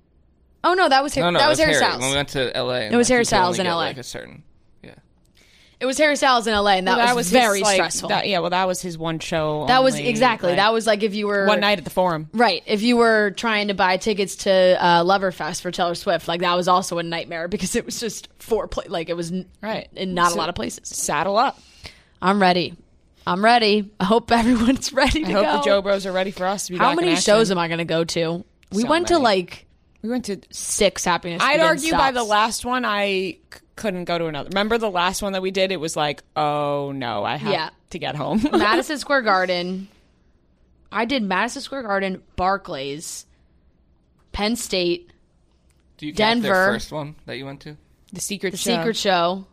Oh no, that was Harry, No, no, that it was Harry Harry. Styles. When we went to L A. And, It was like, Harry you could only Styles in get, L A. Like a certain. Yeah. It was Harry Styles in L A, and that, Well, was, his, very like, stressful. that- yeah, well, that was his one show. that was only, exactly. like, that was like if you were one night at the Forum. Right. If you were trying to buy tickets to uh, Loverfest for Taylor Swift, like that was also a nightmare because it was just four pla- like it was n- Right. in not So- a lot of places. Saddle up. I'm ready. I'm ready. I hope everyone's ready to I hope go. the Joe Bros are ready for us to be How back in many action. shows am I going to go to? We So went to many. like We went to. six Happiness. I'd Begins argue by stops. the last one, I c- couldn't go to another. Remember the last one that we did? It was like, oh no, I have Yeah. to get home. Madison Square Garden. I did Madison Square Garden, Barclays, Penn State, Do you count Denver. their first one that you went to? the secret The show. Secret Show,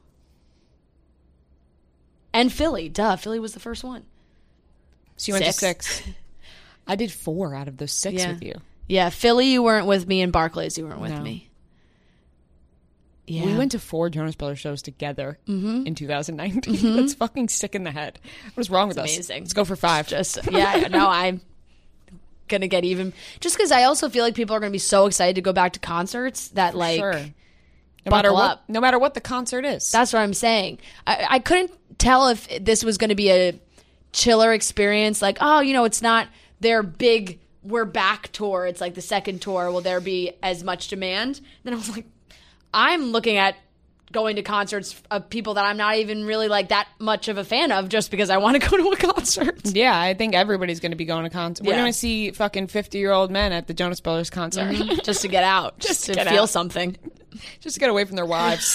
and Philly. Duh, Philly was the first one. So you went to Six. six. I did four out of those six Yeah. with you. Yeah, Philly, you weren't with me, and Barclays, you weren't with No. me. Yeah. We went to four Jonas Brothers shows together in two thousand nineteen. That's fucking sick in the head. What is wrong with us? amazing. Let's go for five. Just yeah, no, I'm gonna get even just because I also feel like people are gonna be so excited to go back to concerts that like sure. No matter buckle what, up. no matter what the concert is. That's what I'm saying. I, I couldn't tell if this was going to be a chiller experience. Like, oh, you know, it's not their big "we're back" tour. It's like the second tour. Will there be as much demand? Then I was like, I'm looking at going to concerts of people that I'm not even really like that much of a fan of, just because I want to go to a concert. Yeah, I think everybody's going to be going to concert. We're Yeah. going to see fucking fifty-year-old men at the Jonas Brothers concert. Just to get out, just to get feel out. something. Just to get away from their wives.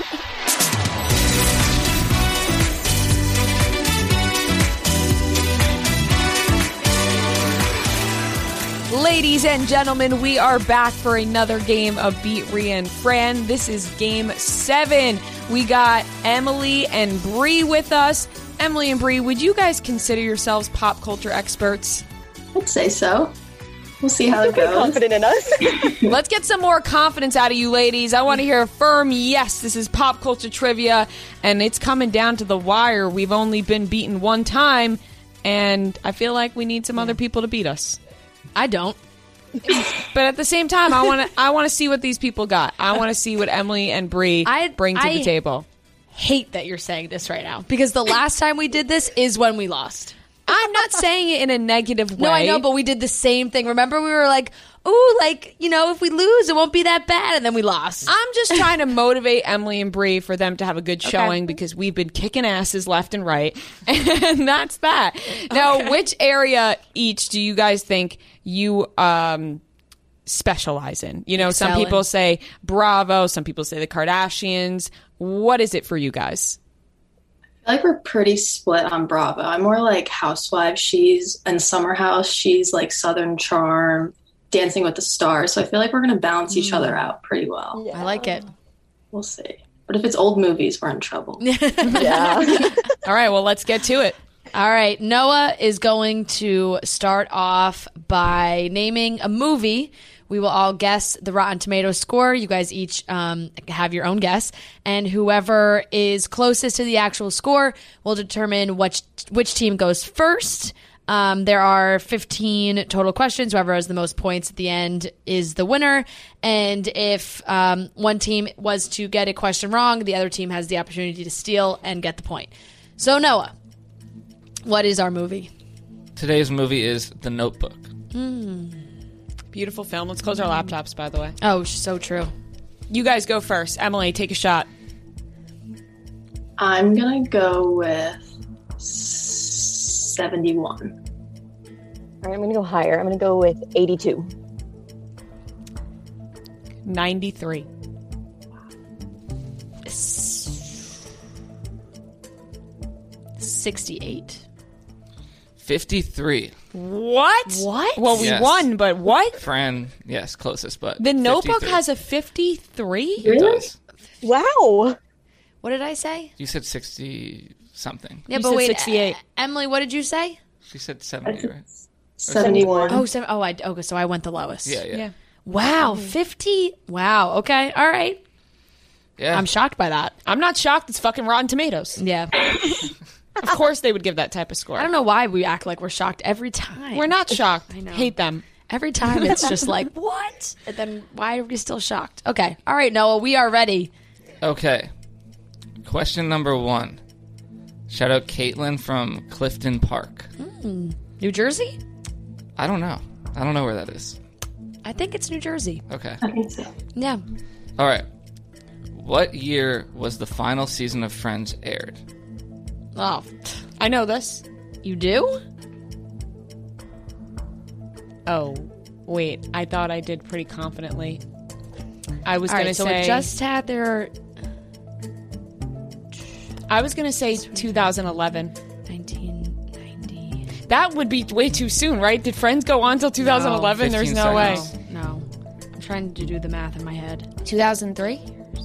Ladies and gentlemen, we are back for another game of Beat Rhea and Fran. This is game seven. We got Emily and Bree with us. Emily and Bree, would you guys consider yourselves pop culture experts? I'd say so. We'll see how it goes. Confident in us. Let's get some more confidence out of you ladies. I want to hear a firm yes. This is pop culture trivia, and it's coming down to the wire. We've only been beaten one time, and I feel like we need some other people to beat us. I don't. But at the same time, I want to I want to see what these people got. I want to see what Emily and Bree I- bring to I- the table. Hate that you're saying this right now because the last time we did this is when we lost. I'm not saying it in a negative way. No, I know, but we did the same thing. Remember, we were like, "Ooh, like you know, if we lose, it won't be that bad," and then we lost. I'm just trying to motivate Emily and Bree for them to have a good showing because we've been kicking asses left and right, and that's that. Now, Okay. which area each do you guys think you um, specialize in? You know, some Excel in. people say Bravo, some people say the Kardashians. What is it for you guys? I feel like we're pretty split on Bravo. I'm more like Housewives. She's in Summer House. She's like Southern Charm, Dancing with the Stars. So I feel like we're going to balance each other out pretty well. I like it. We'll see. But if it's old movies, we're in trouble. Yeah. All right, well, let's get to it. All right, Noah is going to start off by naming a movie. We will all guess the Rotten Tomatoes score. You guys each um, have your own guess, and whoever is closest to the actual score will determine which which team goes first. Um, there are fifteen total questions. Whoever has the most points at the end is the winner. And if um, one team was to get a question wrong, the other team has the opportunity to steal and get the point. So, Noah, what is our movie? Today's movie is The Notebook. Beautiful film. Let's close our laptops, by the way. Oh, so true. You guys go first. Emily, take a shot. I'm going to go with seventy-one. All right, I'm going to go higher. I'm going to go with eighty-two. ninety-three. sixty-eight. fifty-three. What? What? Well, we Yes. won, but what? Fran, yes, closest, but The Notebook fifty-three. has a fifty-three? It does. Wow. What did I say? You said sixty something. Yeah, You but said wait, sixty-eight. uh, Emily, what did you say? She said seventy, right? seventy-one. Oh, seven, oh, I okay. So I went the lowest. Yeah, yeah, Yeah. Wow, fifty. Wow. Okay. All right. yeah. I'm shocked by that. I'm not shocked. It's fucking Rotten Tomatoes. Yeah. Of course they would give that type of score. I don't know why we act like we're shocked every time. We're not shocked. I know. Hate them. Every time it's just like what? And then why are we still shocked? Okay. All right, Noah, we are ready. Okay. Question number one. Shout out Caitlin from Clifton Park. Mm. New Jersey? I don't know. I don't know where that is. I think it's New Jersey. Okay. I think so. Yeah. All right. What year was the final season of Friends aired? Oh, I know this. you do? Oh, wait. I thought I did pretty confidently. I was All going right, to so say... it just had their I was going to say two thousand eleven. nineteen ninety. That would be way too soon, right? Did Friends go on till two thousand eleven? No, There's fifteen no way. seconds. No, no. I'm trying to do the math in my head. two thousand three?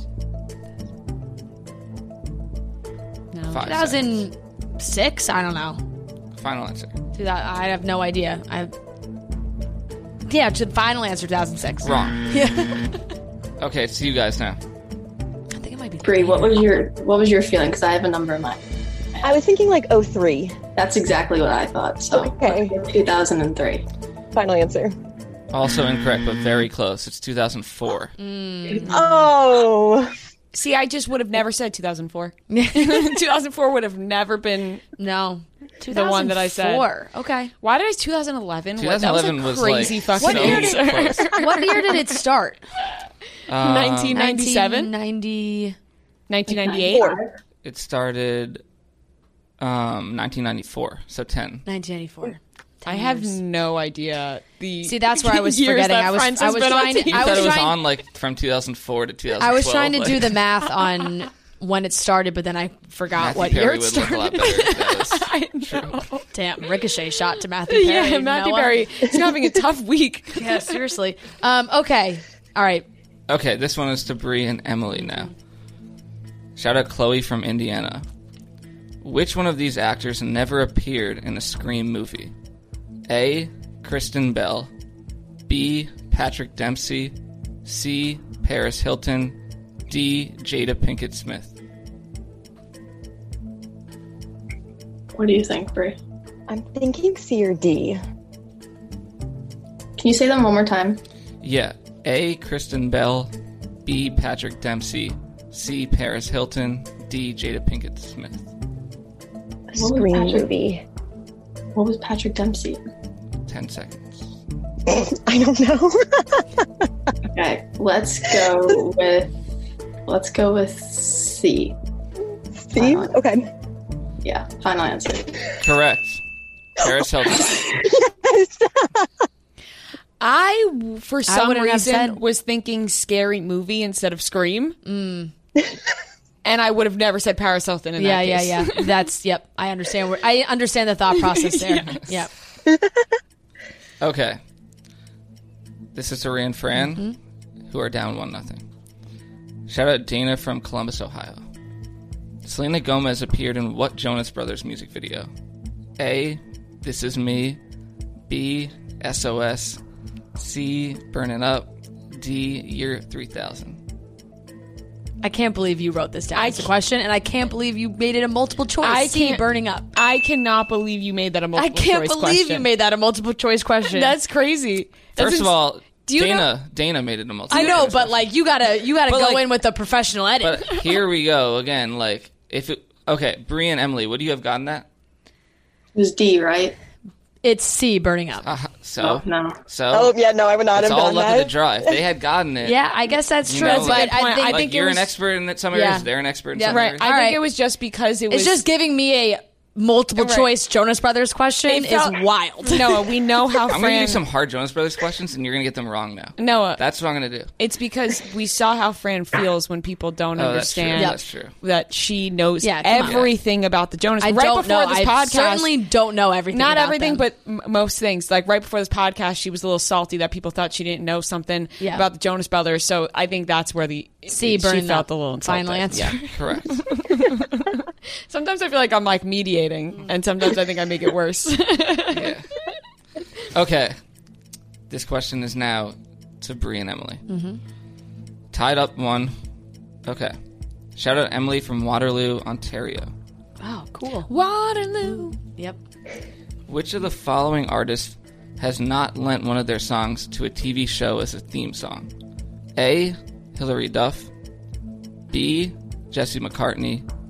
No. Five two thousand six? I don't know. Final answer. Two thou- I have no idea. I Yeah, to final answer two thousand six. Wrong. Yeah. Okay, it's you guys now. I think it might be Bree, what was your what was your feeling? Because I have a number in mind. I was thinking like oh three. That's exactly what I thought. So Okay. two thousand three. Final answer. Also incorrect, but very close. It's two thousand four. Oh. See, I just would have never said two thousand four. two thousand four would have never been No. the one that I said. two thousand four. Okay. Why did I two thousand eleven? twenty eleven What? That was was, a crazy like, fucking so answer. close. What year did it start? Um, nineteen ninety-seven? nineteen ninety. nineteen ninety-eight? It started um, nineteen ninety-four, so ten. nineteen ninety-four. I have no idea. The See, that's where I was years forgetting. that I was- Friends I has was been on trying to- T V. You I thought was it was trying- on like from two thousand four to two thousand twelve. I was trying to like, do the math on when it started, but then I forgot Matthew what Perry year it would look a lot started. better if that was I true. know. Damn, Ricochet shot to Matthew Perry. Yeah, Matthew Noah. Perry is having a tough week. Yeah, seriously. Um, okay. All right. Okay, this one is to Bree and Emily now. Shout out Chloe from Indiana. Which one of these actors never appeared in a Scream movie? A. Kristen Bell. B. Patrick Dempsey. C. Paris Hilton. D. Jada Pinkett Smith. What do you think, Bree? I'm thinking C or D. Can you say them one more time? Yeah. A. Kristen Bell. B. Patrick Dempsey. C. Paris Hilton. D. Jada Pinkett Smith. A was Scream Patrick- movie. What was Patrick Dempsey? Ten seconds. I don't know. Okay, let's go with let's go with C. C? Okay. Yeah, final answer. Correct. Paris Hilton. Yes. I, for some wouldn't have reason, said- was thinking Scary Movie instead of Scream. And I would have never said Paris Hilton in Yeah, that yeah, case. yeah. That's yep. I understand. Where, I understand the thought process there. Yes. Yep. Okay. This is Tori and Fran, Mm-hmm. who are down one nothing. Shout out Dana from Columbus, Ohio. Selena Gomez appeared in what Jonas Brothers music video? A. This Is Me. B. S O S. C. Burn It Up. D. Year three thousand. I can't believe you wrote this down I as a can't- question, and I can't believe you made it a multiple choice. I C, can't- burning up. I cannot believe you made that a I multiple can't choice believe question. you made that a multiple choice question. That's crazy. That's First of ins- all, do you Dana Dana made it a multiple I know, choice but question. like you gotta you gotta But, go like- in with a professional edit. But here we go again. Like, if it. Okay, Bree and Emily, would you have gotten that? It was D, right? It's C, burning up. Uh, so. Oh, no. So. Oh, yeah, no, I would not It's have all done luck that. of the draw. If they had gotten it. Yeah, I guess that's You true. know, but like- I Good point. think I Like, think it you're was- an expert in some areas, Yeah. they're an expert in Yeah. some Right. areas. I All think right. it was just because it was. it's just giving me a multiple Right. choice Jonas Brothers question It felt- is wild. Noah, we know how I'm going to Fran. give you some hard Jonas Brothers questions, and you're going to get them wrong now. Noah, That's what I'm going to do. it's because we saw how Fran feels when people don't Oh, that's true. understand Yep. That's true. that she knows Yeah, come on. everything about the Jonas. I right don't before know. this I podcast, certainly don't know everything. not about everything, them. but m- most things. Like right before this podcast, she was a little salty that people thought she didn't know something Yeah. about the Jonas Brothers. So I think that's where the C, she burning felt up. a little insulted. Final answer. Yeah. Correct. Sometimes I feel like I'm like mediating, and sometimes I think I make it worse. Yeah. Okay. This question is now to Bree and Emily. Mm-hmm. Tied up one. Okay. Shout out Emily from Waterloo, Ontario. Oh, cool. Waterloo. Yep. Which of the following artists has not lent one of their songs to a T V show as a theme song? A. Hilary Duff. B. Jesse McCartney.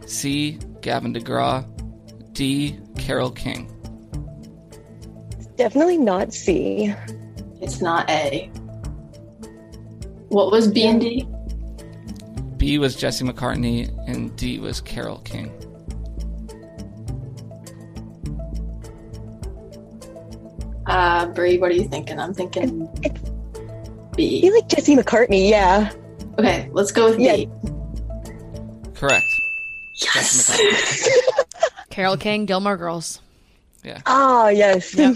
C. Gavin DeGraw, D. Carole King. Definitely not C. It's not A. What was B and D? B was Jesse McCartney, and D was Carole King. Uh, Brie, what are you thinking? I'm thinking I B. feel like Jesse McCartney, yeah. Okay, let's go with Yeah. B. Correct. Yes! Jesse McCartney. Carole King, Gilmore Girls. Yeah. Ah, yes. Yep.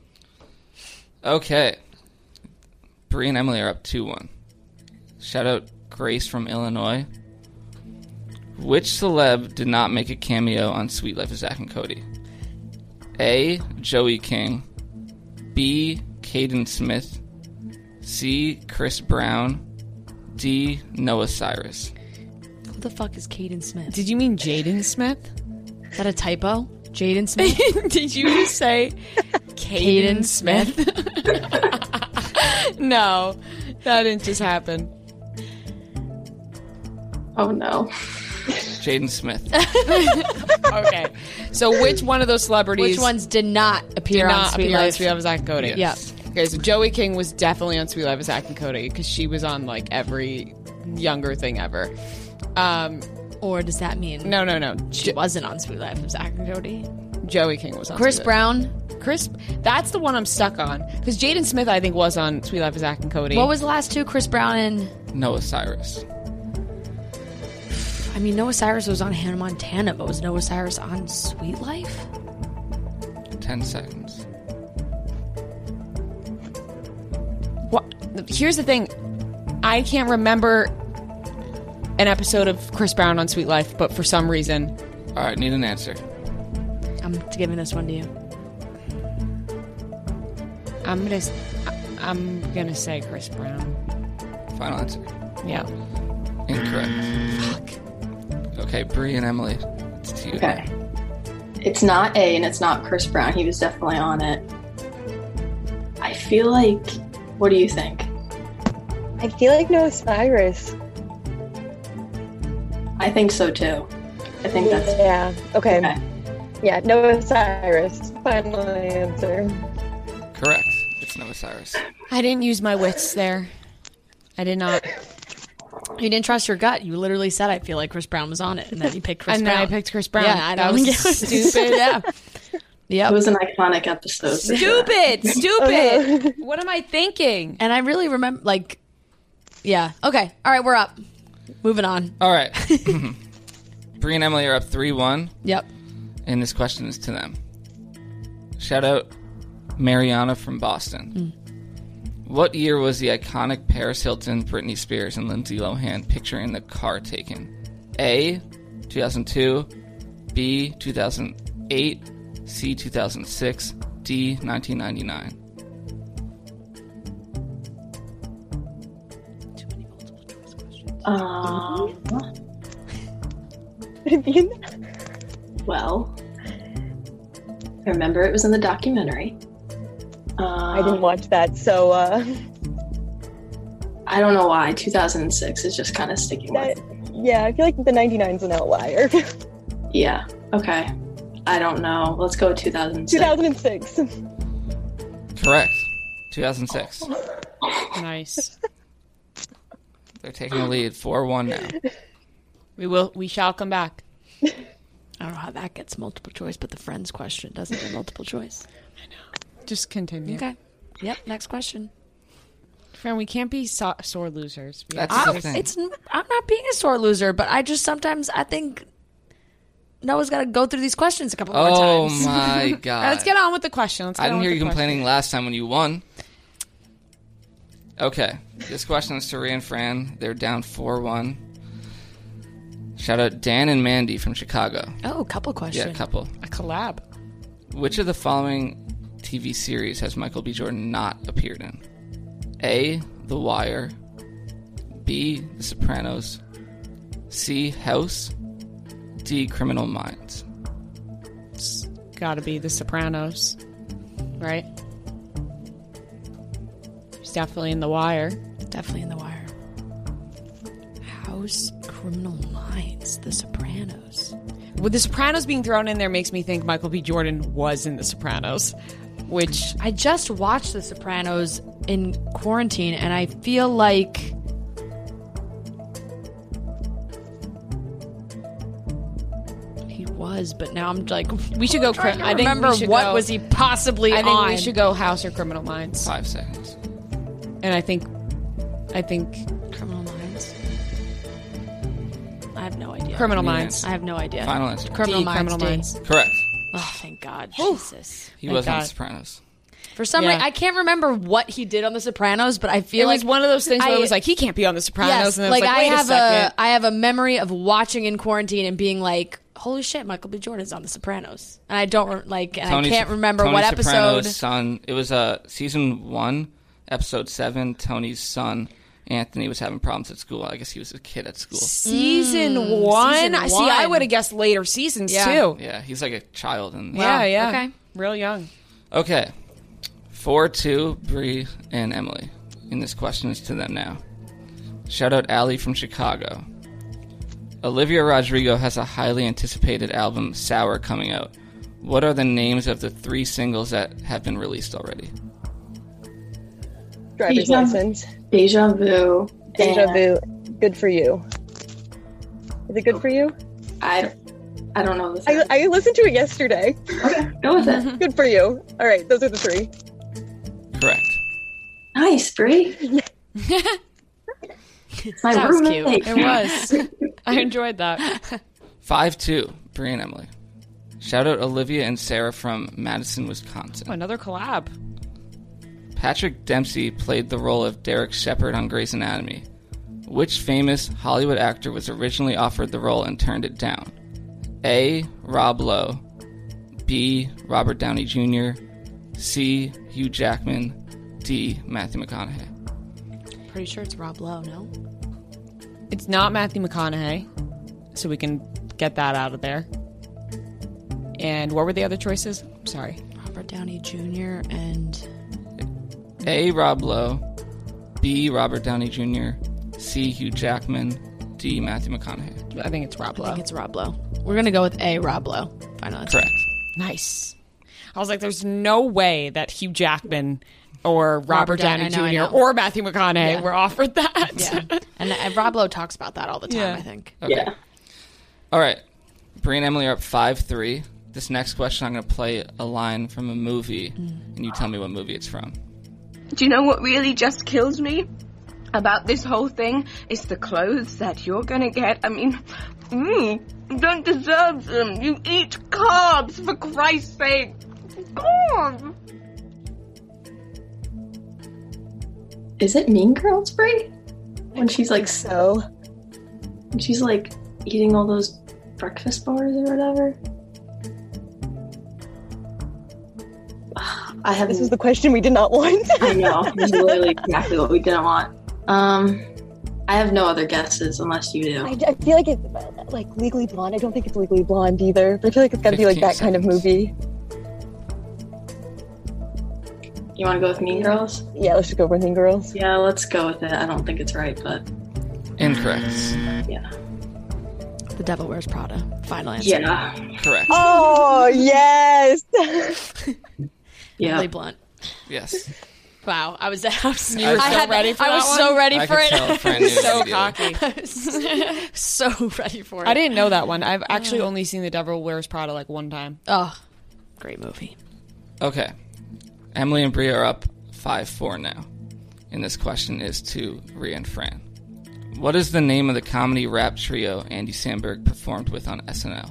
Okay. Bree and Emily are up two one. Shout out Grace from Illinois. Which celeb did not make a cameo on Sweet Life of Zack and Cody? A. Joey King, B. Caden Smith, C. Chris Brown, D. Noah Cyrus. Who the fuck is Caden Smith? Did you mean Jaden Smith? Is that a typo? Jaden Smith? Did you just say Caden Smith? No, that didn't just happen. Oh no. Jaden Smith. Okay, so which one of those celebrities Which ones did not appear did on not Sweet appear on Life? Sweet Life of Zack and Cody? Yes. Yeah. Okay, so Joey King was definitely on Sweet Life of Zack and Cody because she was on like every younger thing ever. Um, Or does that mean no, no, no. she Jo- wasn't on Sweet Life of Zack and Cody? Joey King was on. Chris Sweet Life. Brown. Chris, that's the one I'm stuck on because Jaden Smith I think was on Sweet Life of Zack and Cody. What was the last two? Chris Brown and... Noah Cyrus. I mean, Noah Cyrus was on Hannah Montana, but was Noah Cyrus on Sweet Life? Ten seconds. What? Here's the thing. I can't remember an episode of Chris Brown on Sweet Life, but for some reason... All right, need an answer. I'm giving this one to you. I'm gonna... I'm gonna say Chris Brown. Final answer. Yeah. Incorrect. Fuck. Okay, Bree and Emily. It's to you. Okay. It's not A and it's not Chris Brown. He was definitely on it. I feel like... What do you think? I feel like Noah Cyrus. I think so too. I think that's... Yeah, okay. Okay. Yeah, Noah Cyrus. Final answer. Correct. It's Noah Cyrus. I didn't use my wits there. I did not. You didn't trust your gut. You literally said, I feel like Chris Brown was on it. And then you picked Chris and Brown. then I picked Chris Brown. Yeah, I that know. was Yeah. stupid. Yeah. Yep. It was an iconic episode. for sure. Stupid. Stupid. What am I thinking? And I really remember, like, yeah. Okay. All right, we're up. Moving on. All right. Bree and Emily are up three one, Yep. and this question is to them. Shout out Mariana from Boston. Mm. What year was the iconic Paris Hilton, Britney Spears, and Lindsay Lohan picture in the car taken? A, two thousand two, B, two thousand eight, C, two thousand six, D, nineteen ninety-nine. Um, well, I remember it was in the documentary. Um, I didn't watch that, so uh, I don't know why. two thousand six is just kind of sticking that, with. yeah, I feel like the ninety-nine's an outlier. Yeah. Okay. I don't know. Let's go with two thousand six. two thousand six. Correct. two thousand six. Nice. They're taking the lead four one now. We will. We shall come back. I don't know how that gets multiple choice, but the Friends question doesn't get multiple choice. Just continue. Okay. Yep. Next question. Friend, we can't be so- sore losers. We That's have the to- thing. It's I'm not being a sore loser, but I just sometimes I think Noah's got to go through these questions a couple more Oh times. my All right, god. let's get on with the question. Let's get I didn't on hear with you the complaining question. last time when you won. Okay. This question is to Rhea and Fran. They're down four one. Shout out Dan and Mandy from Chicago. Oh, couple question. Yeah, couple. A collab. Which of the following T V series has Michael B. Jordan not appeared in? A. The Wire. B. The Sopranos. C. House. D. Criminal Minds. It's got to be The Sopranos, right? He's definitely in The Wire. Definitely in The Wire. House, Criminal Minds, The Sopranos. With The Sopranos being thrown in there makes me think Michael B. Jordan was in The Sopranos, which I just watched The Sopranos in quarantine, and I feel like he was, but now I'm like, we should go. I I think remember we should what go, was he possibly I think on. we should go House or Criminal Minds. Five seconds. And I think, I think Criminal Minds. I have no idea. Criminal Yeah. Minds. I have no idea. Final answer. Criminal D, Minds. Criminal D. Minds. Correct. Oh, thank God. Jesus. He Thank was on God. The Sopranos. For some Yeah. reason, I can't remember what he did on The Sopranos, but I feel It like was one of those things where I- it was like, he can't be on The Sopranos. Yes, and it like, was like, I wait have a second. I have a memory of watching in quarantine and being like, holy shit, Michael B. Jordan's on The Sopranos, and I don't re- like, and Tony I can't Sop- remember Tony what episode. Soprano's son. It was uh, season one, episode seven. Tony's son Anthony was having problems at school. I guess he was a kid at school. Season one? season I See, I one. would have guessed later seasons, Yeah. too. Yeah, he's like a child. In Yeah, yeah. Okay. Real young. Okay. four two, Bree and Emily. And this question is to them now. Shout out Allie from Chicago. Olivia Rodrigo has a highly anticipated album, Sour, coming out. What are the names of the three singles that have been released already? Driver's Deja- license. Deja Vu. Deja and vu. Good for you. Is it good for you? I, I don't know. The I, third. I listened to it yesterday. Okay, go with it. Good for you. All right, those are the three. Correct. Nice, Bree. My That was roommate. cute. It was. I enjoyed that. five two, Bree and Emily. Shout out Olivia and Sarah from Madison, Wisconsin. Oh, another collab. Patrick Dempsey played the role of Derek Shepard on Grey's Anatomy. Which famous Hollywood actor was originally offered the role and turned it down? A. Rob Lowe. B. Robert Downey Junior C. Hugh Jackman. D. Matthew McConaughey. Pretty sure it's Rob Lowe, no? It's not Matthew McConaughey, so we can get that out of there. And what were the other choices? Sorry. Robert Downey Junior and A. Rob Lowe. B. Robert Downey Junior C. Hugh Jackman. D. Matthew McConaughey. I think it's Rob I Lowe. think it's Rob Lowe. We're gonna go with A. Rob Lowe. Final answer. Correct. Nice. I was like, there's no way that Hugh Jackman or Robert, Robert Downey- Downey I know, I Junior know. or Matthew McConaughey Yeah. were offered that. Yeah, and, and Rob Lowe talks about that all the time. Yeah. I think. Okay. Yeah. All right. Bree and Emily are up five three. This next question, I'm going to play a line from a movie, and you tell me what movie it's from. Do you know what really just kills me about this whole thing? It's the clothes that you're gonna get. I mean, mm, you don't deserve them. You eat carbs, for Christ's sake. God. Is it Mean Girls, Bree? When she's like, So, when she's like eating all those breakfast bars or whatever. I have. this is the question we did not want. I know. This is literally exactly what we didn't want. Um, I have no other guesses unless you do. I, I feel like it's like Legally Blonde. I don't think it's Legally Blonde either, but I feel like it's got to be like that fifteen kind of movie. You want to go with Mean Girls? Yeah, let's just go for Mean Girls. Yeah, let's go with it. I don't think it's right, but Incorrect. yeah. The Devil Wears Prada. Final answer. Yeah. Correct. Oh yes. Yeah. Really blunt. Yes. Wow, I was, I was, You were I so had, ready for I that was one? so ready I for could it. tell Fran knew So immediately. cocky. I was so ready for it. I didn't know that one. I've actually only seen The Devil Wears Prada like one time. Oh, great movie. Okay. Emily and Bria are up five four now. And this question is to Rhea and Fran. What is the name of the comedy rap trio Andy Samberg performed with on S N L?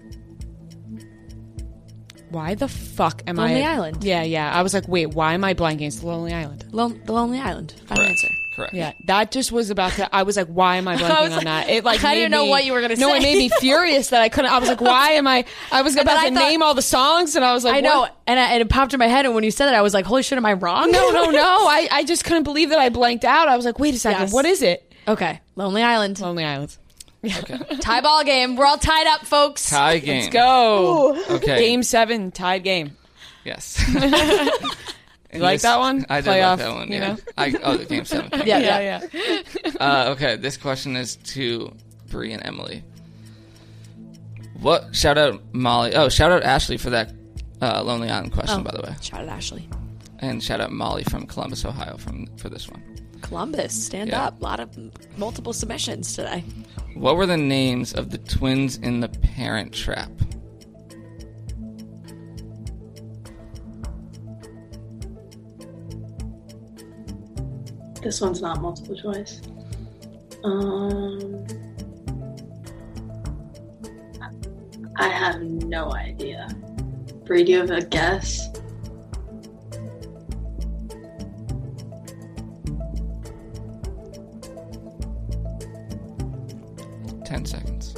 Why the fuck am I? Lonely Island. Yeah, yeah. I was like, wait, why am I blanking? It's The Lonely Island. Lon- the Lonely Island. Final Correct. answer. Correct. Yeah, that just was about to. I was like, why am I blanking I was on like- that? It like I made didn't know me- what you were gonna No, say. it made me furious that I couldn't. I was like, why am I? I was And about then to I thought- name all the songs, and I was like, I know, what? and, I, and it popped in my head, and when you said that, I was like, holy shit, am I wrong? No, no, no. I, I just couldn't believe that I blanked out. I was like, wait a second, Yes. what is it? Okay, Lonely Island. Lonely Island. Tie ball game. We're all tied up, folks. Tie game. Let's go. Okay. Game seven, tied game. Yes. You like that one? I did Playoff, like that one. you Yeah. know? I, oh, the game seven. Yeah, Yeah, yeah. yeah. Uh, okay, this question is to Bree and Emily. What? Shout out Molly. Oh, shout out Ashley for that uh, Lonely Island question, Oh, by the way. Shout out Ashley. And shout out Molly from Columbus, Ohio, from for this one. Columbus, stand Yeah. up. A lot of multiple submissions today. What were the names of the twins in The Parent Trap? This one's not multiple choice. Um, I have no idea. Bree, do you have a guess? Ten seconds.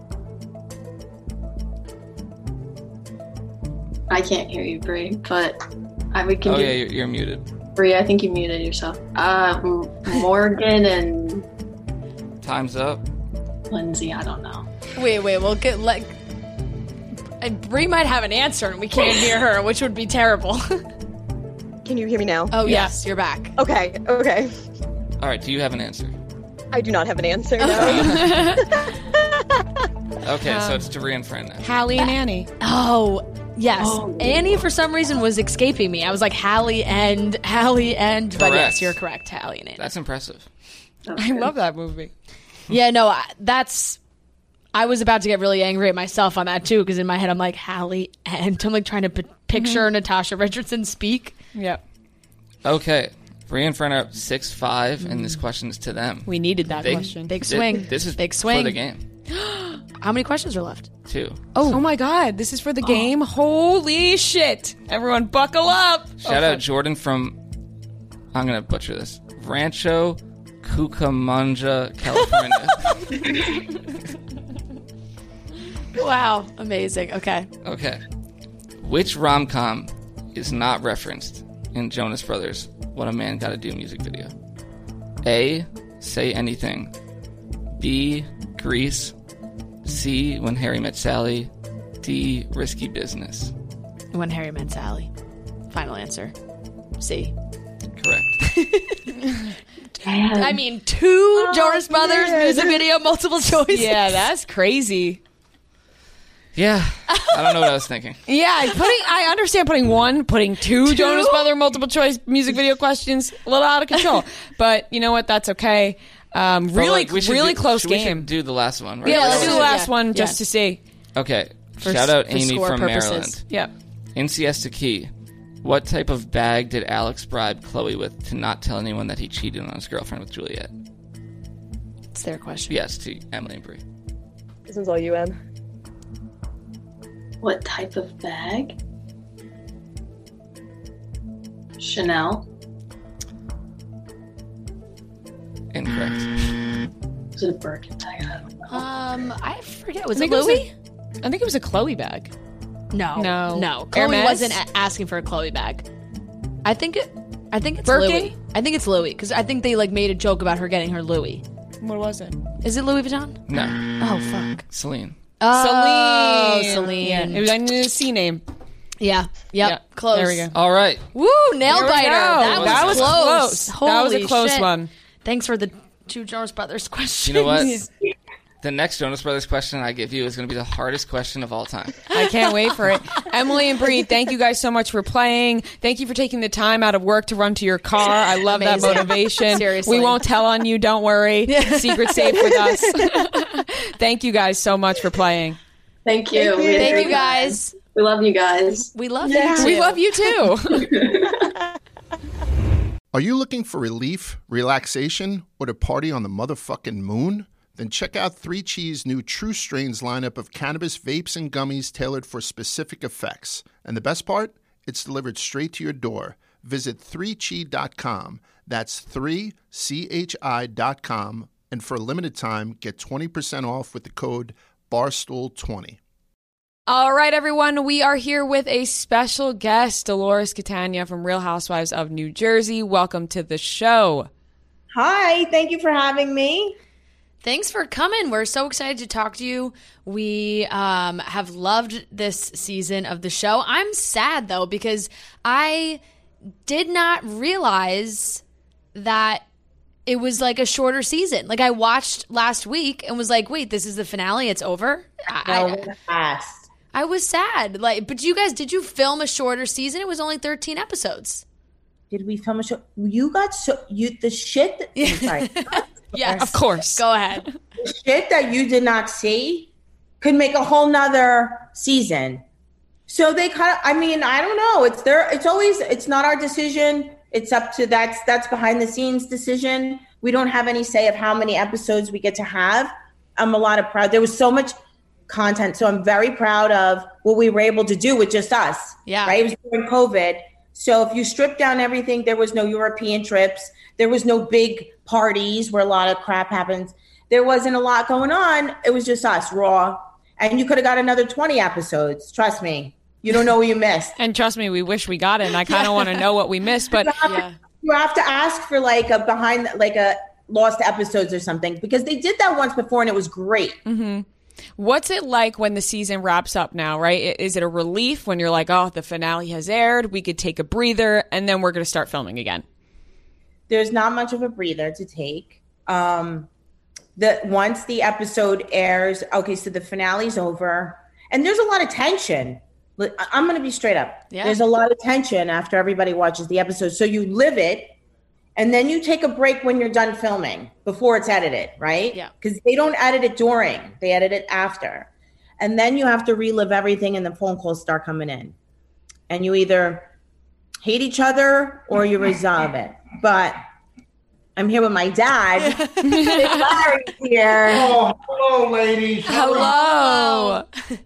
I can't hear you, Bree, but I we can Oh do. yeah, you're, you're muted. Bree, I think you muted yourself. Uh, M- Morgan and Time's up. Lindsay. I don't know. Wait, wait, we'll get like. Bree might have an answer and we can't hear her, which would be terrible. Can you hear me now? Oh, yes, you're back. Okay, okay. All right, do you have an answer? I do not have an answer, no. Okay, so Um, it's Doree and Fran now. Hallie and Annie. Oh, yes. Oh. Annie, for some reason, was escaping me. I was like, Hallie and Hallie and. But Correct. yes, you're correct. Hallie and Annie. That's impressive. I love that movie. Yeah, no, I- that's. I was about to get really angry at myself on that, too, because in my head, I'm like, Hallie and. I'm like trying to p- picture Mm-hmm. Natasha Richardson speak. Yep. Okay, Bree and Fran are up six five, and this question is to them. We needed that Big- question. Big Thi- swing. This is Big for swing. the game. How many questions are left? Two. Oh. oh my god, this is for the game. Holy shit. Everyone buckle up. Shout Oh, out Jordan from, I'm going to butcher this, Rancho Cucamonga, California. Wow. Amazing. Okay. Okay. Which rom-com is not referenced in Jonas Brothers' What a Man Gotta Do music video? A. Say Anything. B. Grease. C. When Harry Met Sally. D. Risky Business. When Harry Met Sally. Final answer. C. Correct. I mean, two Jonas Brothers man. music video, multiple choice. Yeah, that's crazy. Yeah. I don't know what I was thinking. Yeah, putting I understand putting one, putting two, Two? Jonas Brother multiple choice music video questions, a little out of control. But you know what? That's okay. Um, But, really, like, we should really do- close should- we game. should do the last one, right? Yeah, let's let's do do the it, last yeah. one just Yeah. to see. Okay. For Shout s- out for Amy score from purposes. Maryland. Yeah. In Siesta Key, what type of bag did Alex bribe Chloe with to not tell anyone that he cheated on his girlfriend with Juliet? It's their question. Yes, to Emily and Brie. This one's all you, Em. What type of bag? Chanel. Incorrect. Is it a Birkin bag? I don't know. Um, I forget. Was I it think it was Louis? I think it was a Chloe bag. No, No. no. Chloe Hermes? wasn't a- asking for a Chloe bag. I think it. I think it's Birkin? Louis. I think it's Louis because I think they like made a joke about her getting her Louis. What was it? Is it Louis Vuitton? No. Oh fuck. Celine. Oh, Celine. Celine. Yeah, it was, I needed a C name. Yeah. Yep. Yeah, Close. there we go. All right. Woo! Nail There we biter. go. That, was, That was close. close. That was a Holy close shit. one. Thanks for the two Jonas Brothers questions. You know what? The next Jonas Brothers question I give you is going to be the hardest question of all time. I can't wait for it. Emily and Bree, thank you guys so much for playing. Thank you for taking the time out of work to run to your car. I love that Amazing. motivation. Seriously. We won't tell on you. Don't worry. Secret safe with us. Thank you guys so much for playing. Thank you. Thank you. We had a Thank great you guys. time. We love you guys. We love Yeah. you too. We love you too. Are you looking for relief, relaxation, or to party on the motherfucking moon? Then check out three Chees' new True Strains lineup of cannabis vapes and gummies tailored for specific effects. And the best part? It's delivered straight to your door. Visit three chi dot com. That's three C H I dot com. And for a limited time, get twenty percent off with the code barstool twenty. All right, everyone. We are here with a special guest, Dolores Catania from Real Housewives of New Jersey. Welcome to the show. Hi, thank you for having me. Thanks for coming. We're so excited to talk to you. We um, have loved this season of the show. I'm sad, though, because I did not realize that it was like a shorter season. Like I watched last week and was like, wait, this is the finale. It's over. I, I, I was sad. Like, but you guys, did you film a shorter season? It was only thirteen episodes. Did we film a show? You got so you the shit. That, I'm sorry. Yeah, of course. Go ahead. The shit that you did not see could make a whole nother season. So they kind of, I mean, I don't know. It's their, it's always, it's not our decision. It's up to, that's, that's behind the scenes decision. We don't have any say of how many episodes we get to have. I'm a lot of proud. There was so much content. So I'm very proud of what we were able to do with just us. Yeah. Right. It was during COVID. So if you strip down everything, there was no European trips. There was no big parties where a lot of crap happens. There wasn't a lot going on. It was just us, raw. And you could have got another twenty episodes. Trust me. You don't know what you missed. And trust me, we wish we got it. And I kind of want to know what we missed. But you have, yeah. to, you have to ask for like a behind, like a lost episodes or something. Because they did that once before and it was great. Mm-hmm. What's it like when the season wraps up now, right? Is it a relief when you're like, oh, the finale has aired, we could take a breather, and then we're going to start filming again? There's not much of a breather to take. Um, the once the episode airs, okay, so the finale's over, and there's a lot of tension. I'm going to be straight up. Yeah. There's a lot of tension after everybody watches the episode. So you live it, and then you take a break when you're done filming before it's edited, right? Yeah. Because they don't edit it during, they edit it after. And then you have to relive everything, and the phone calls start coming in. And you either hate each other or you resolve it. But I'm here with my dad. Larry's here. Oh, hello, ladies. Hello.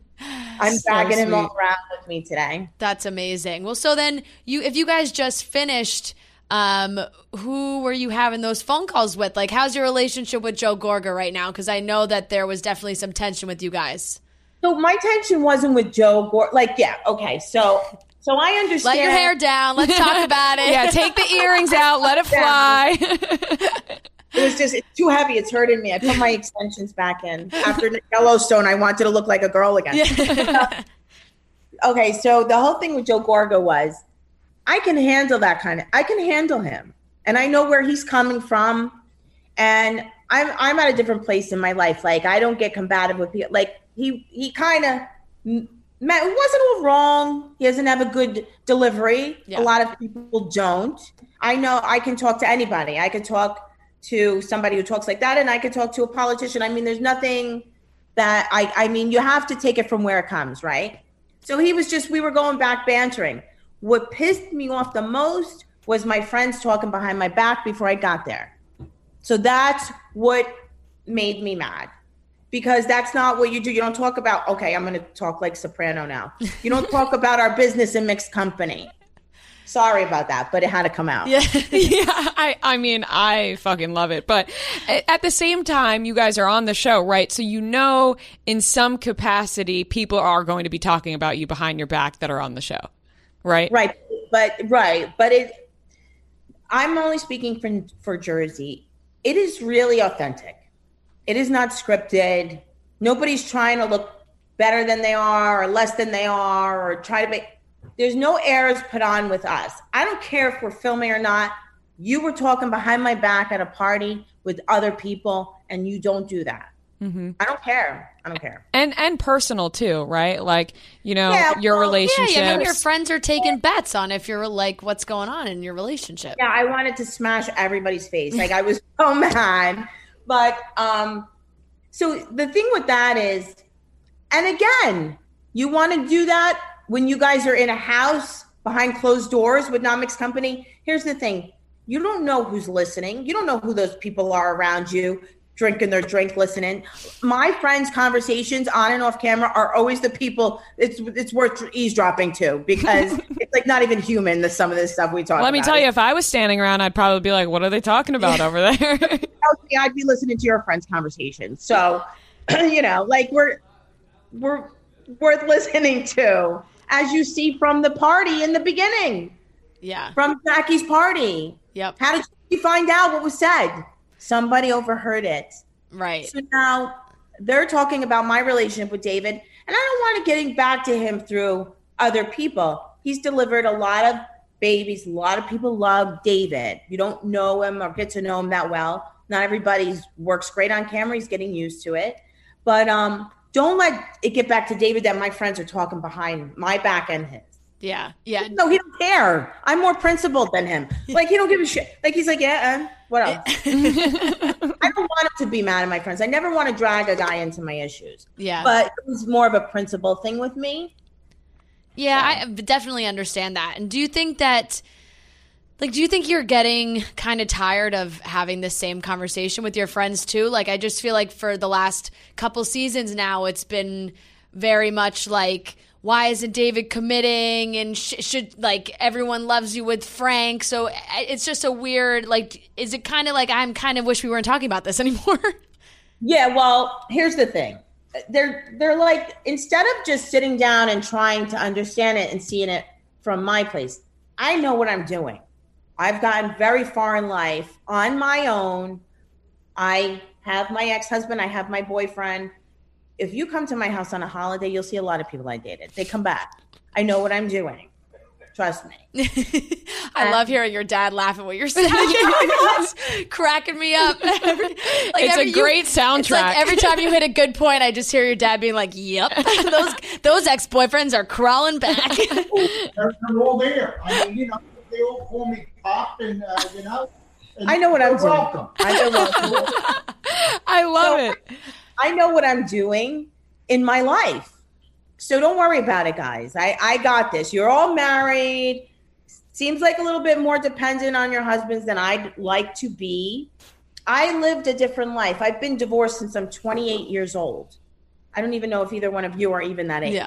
I'm So dragging him sweet. all around with me today. That's amazing. Well, so then you, if you guys just finished, um, who were you having those phone calls with? Like, how's your relationship with Joe Gorga right now? Because I know that there was definitely some tension with you guys. So my tension wasn't with Joe Gorga. Like, yeah, okay. So, so I understand. Let your hair down. Let's talk about it. Yeah, take the earrings out. Let it fly. It was just, it's too heavy. It's hurting me. I put my extensions back in. After Yellowstone, I wanted to look like a girl again. Yeah. Okay, so the whole thing with Joe Gorga was, I can handle that kind of, I can handle him. And I know where he's coming from. And I'm I'm at a different place in my life. Like, I don't get combative with people. Like, he, he kind of, it wasn't all wrong. He doesn't have a good delivery. Yeah. A lot of people don't. I know I can talk to anybody. I could talk to somebody who talks like that, and I could talk to a politician. I mean, there's nothing that I, I mean, you have to take it from where it comes, right? So he was just, we were going back bantering. What pissed me off the most was my friends talking behind my back before I got there. So that's what made me mad, because that's not what you do. You don't talk about, okay, I'm going to talk like Soprano now. You don't talk about our business in mixed company. Sorry about that, but it had to come out. Yeah. Yeah, I, I mean, I fucking love it. But at the same time, you guys are on the show, right? So you know, in some capacity, people are going to be talking about you behind your back that are on the show, right? Right, but right, but it. I'm only speaking for for Jersey. It is really authentic. It is not scripted. Nobody's trying to look better than they are or less than they are or try to make. There's no airs put on with us. I don't care if we're filming or not. You were talking behind my back at a party with other people, and you don't do that. Mm-hmm. I don't care. I don't care. And and personal too, right? Like, you know, Yeah, your well, relationship. Yeah, yeah, your friends are taking bets on if you're like, what's going on in your relationship. Yeah, I wanted to smash everybody's face. Like, I was so mad. But um, so the thing with that is, and again, you want to do that when you guys are in a house behind closed doors with not mixed company. Here's the thing. You don't know who's listening. You don't know who those people are around you drinking their drink, listening. My friends' conversations on and off camera are always the people it's it's worth eavesdropping to, because it's like not even human, the some of this stuff we talk about. Let me tell you, if I was standing around, I'd probably be like, what are they talking about over there? I'd be listening to your friends' conversations. So, you know, like we're we're worth listening to, as you see from the party in the beginning. Yeah. From Jackie's party. Yep. How did you find out what was said? Somebody overheard it. Right. So now they're talking about my relationship with David, and I don't want to getting back to him through other people. He's delivered a lot of babies. A lot of people love David. You don't know him or get to know him that well. Not everybody works great on camera. He's getting used to it. But um, don't let it get back to David that my friends are talking behind my back and his. Yeah, yeah. No, he don't care. I'm more principled than him. Like, he don't give a shit. Like, he's like, yeah, and what else? I don't want him to be mad at my friends. I never want to drag a guy into my issues. Yeah. But it was more of a principle thing with me. Yeah, so. I definitely understand that. And do you think that, like, do you think you're getting kind of tired of having the same conversation with your friends too? Like, I just feel like for the last couple seasons now, it's been very much like, why isn't David committing? And sh- should, like, everyone loves you with Frank. So it's just a weird, like, is it kind of like, I'm kind of wish we weren't talking about this anymore? Yeah, well, here's the thing. They're, they're like, instead of just sitting down and trying to understand it and seeing it from my place, I know what I'm doing. I've gotten very far in life on my own. I have my ex-husband. I have my boyfriend. If you come to my house on a holiday, you'll see a lot of people I dated. They come back. I know what I'm doing. Trust me. I love hearing your dad laugh at what you're saying. It's cracking me up. Every, like it's every, a great you, soundtrack. It's like every time you hit a good point, I just hear your dad being like, yep, those those ex-boyfriends are crawling back. They're all there. I mean, you know, they all call me Pop and, uh, you know. And I know what I'm doing. Welcome. I know what I'm doing. I love so, it. I know what I'm doing in my life. So don't worry about it, guys. I, I got this. You're all married. Seems like a little bit more dependent on your husbands than I'd like to be. I lived a different life. I've been divorced since I'm twenty-eight years old. I don't even know if either one of you are even that age. Yeah.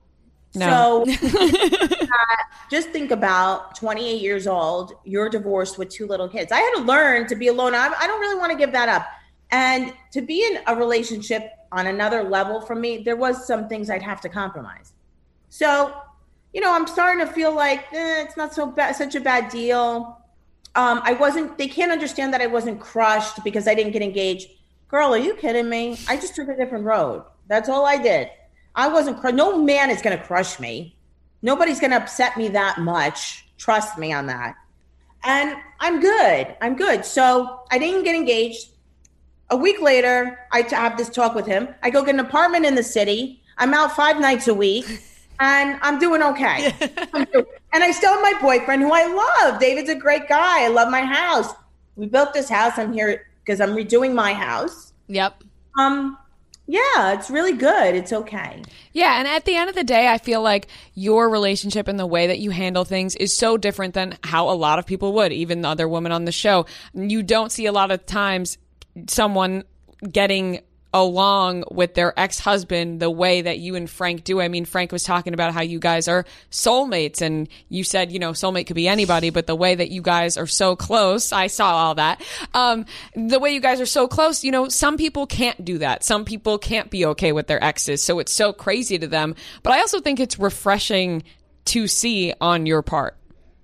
No. So uh, just think about twenty-eight years old. You're divorced with two little kids. I had to learn to be alone. I, I don't really want to give that up. And to be in a relationship on another level for me, there was some things I'd have to compromise. So, you know, I'm starting to feel like eh, it's not so bad, such a bad deal. Um, I wasn't, they can't understand that I wasn't crushed because I didn't get engaged. Girl, are you kidding me? I just took a different road. That's all I did. I wasn't crushed. No man is going to crush me. Nobody's going to upset me that much. Trust me on that. And I'm good. I'm good. So I didn't get engaged. A week later, I have this talk with him. I go get an apartment in the city. I'm out five nights a week, and I'm doing okay. I'm doing, and I still have my boyfriend, who I love. David's a great guy. I love my house. We built this house. I'm here because I'm redoing my house. Yep. Um. Yeah, it's really good. It's okay. Yeah, and at the end of the day, I feel like your relationship and the way that you handle things is so different than how a lot of people would, even the other women on the show. You don't see a lot of times someone getting along with their ex-husband the way that you and Frank do. I mean, Frank was talking about how you guys are soulmates, and you said, you know, soulmate could be anybody, but the way that you guys are so close, I saw all that. Um, the way you guys are so close, you know, some people can't do that. Some people can't be okay with their exes, so it's so crazy to them. But I also think it's refreshing to see on your part.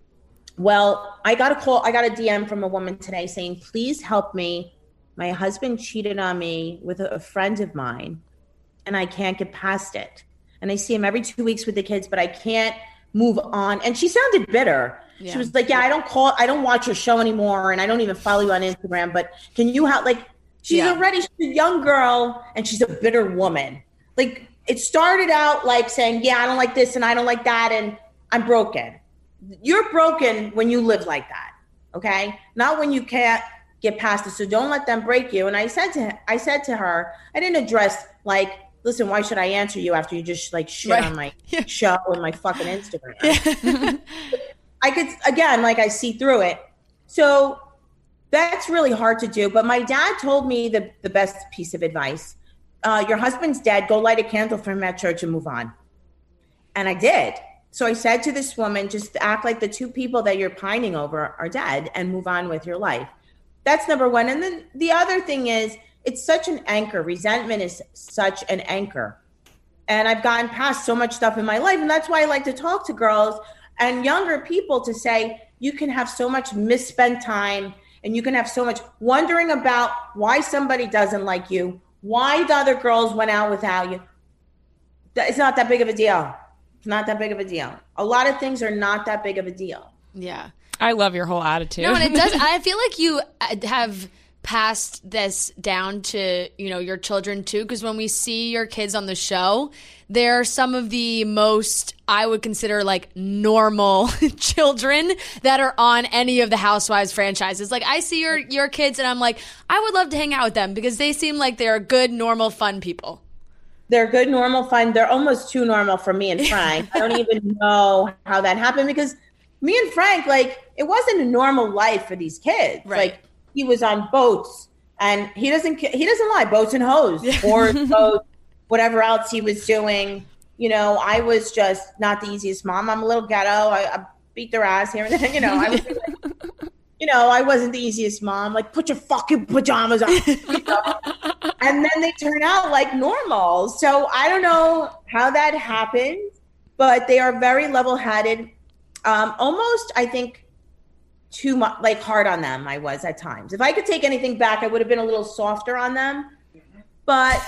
Well, I got a call, I got a D M from a woman today saying, please help me. My husband cheated on me with a friend of mine, and I can't get past it. And I see him every two weeks with the kids, but I can't move on. And she sounded bitter. Yeah. She was like, yeah, I don't call, I don't watch your show anymore, and I don't even follow you on Instagram, but can you help? Like, she's yeah. already she's a young girl, and she's a bitter woman. Like, it started out like saying, yeah, I don't like this, and I don't like that, and I'm broken. You're broken when you live like that, okay? Not when you can't get past it. So don't let them break you. And I said to I said to her, I didn't address like, listen, why should I answer you after you just like shit right. on my yeah. show and my fucking Instagram? Yeah. I could, again, like I see through it. So that's really hard to do. But my dad told me the, the best piece of advice. Uh, your husband's dead. Go light a candle for him at church and move on. And I did. So I said to this woman, just act like the two people that you're pining over are dead and move on with your life. That's number one. And then the other thing is, it's such an anchor. Resentment is such an anchor. And I've gotten past so much stuff in my life. And that's why I like to talk to girls and younger people to say, you can have so much misspent time, and you can have so much wondering about why somebody doesn't like you, why the other girls went out without you. It's not that big of a deal. It's not that big of a deal. A lot of things are not that big of a deal. Yeah. I love your whole attitude. No, and it does. I feel like you have passed this down to, you know, your children too, because when we see your kids on the show, they're some of the most, I would consider, like, normal children that are on any of the Housewives franchises. Like, I see your your kids and I'm like, I would love to hang out with them because they seem like they're good, normal, fun people. They're good, normal, fun. They're almost too normal for me and Frank. I don't even know how that happened because me and Frank, like, it wasn't a normal life for these kids. Right. Like, he was on boats, and he doesn't he doesn't lie, boats and hoes, or boats, whatever else he was doing. You know, I was just not the easiest mom. I'm a little ghetto. I, I beat their ass here and then. You know, I was, you know, I wasn't the easiest mom. Like, put your fucking pajamas on. You know? And then they turn out like normal. So I don't know how that happened, but they are very level-headed. Um, almost, I think, too much, like, hard on them I was at times. If I could take anything back, I would have been a little softer on them. But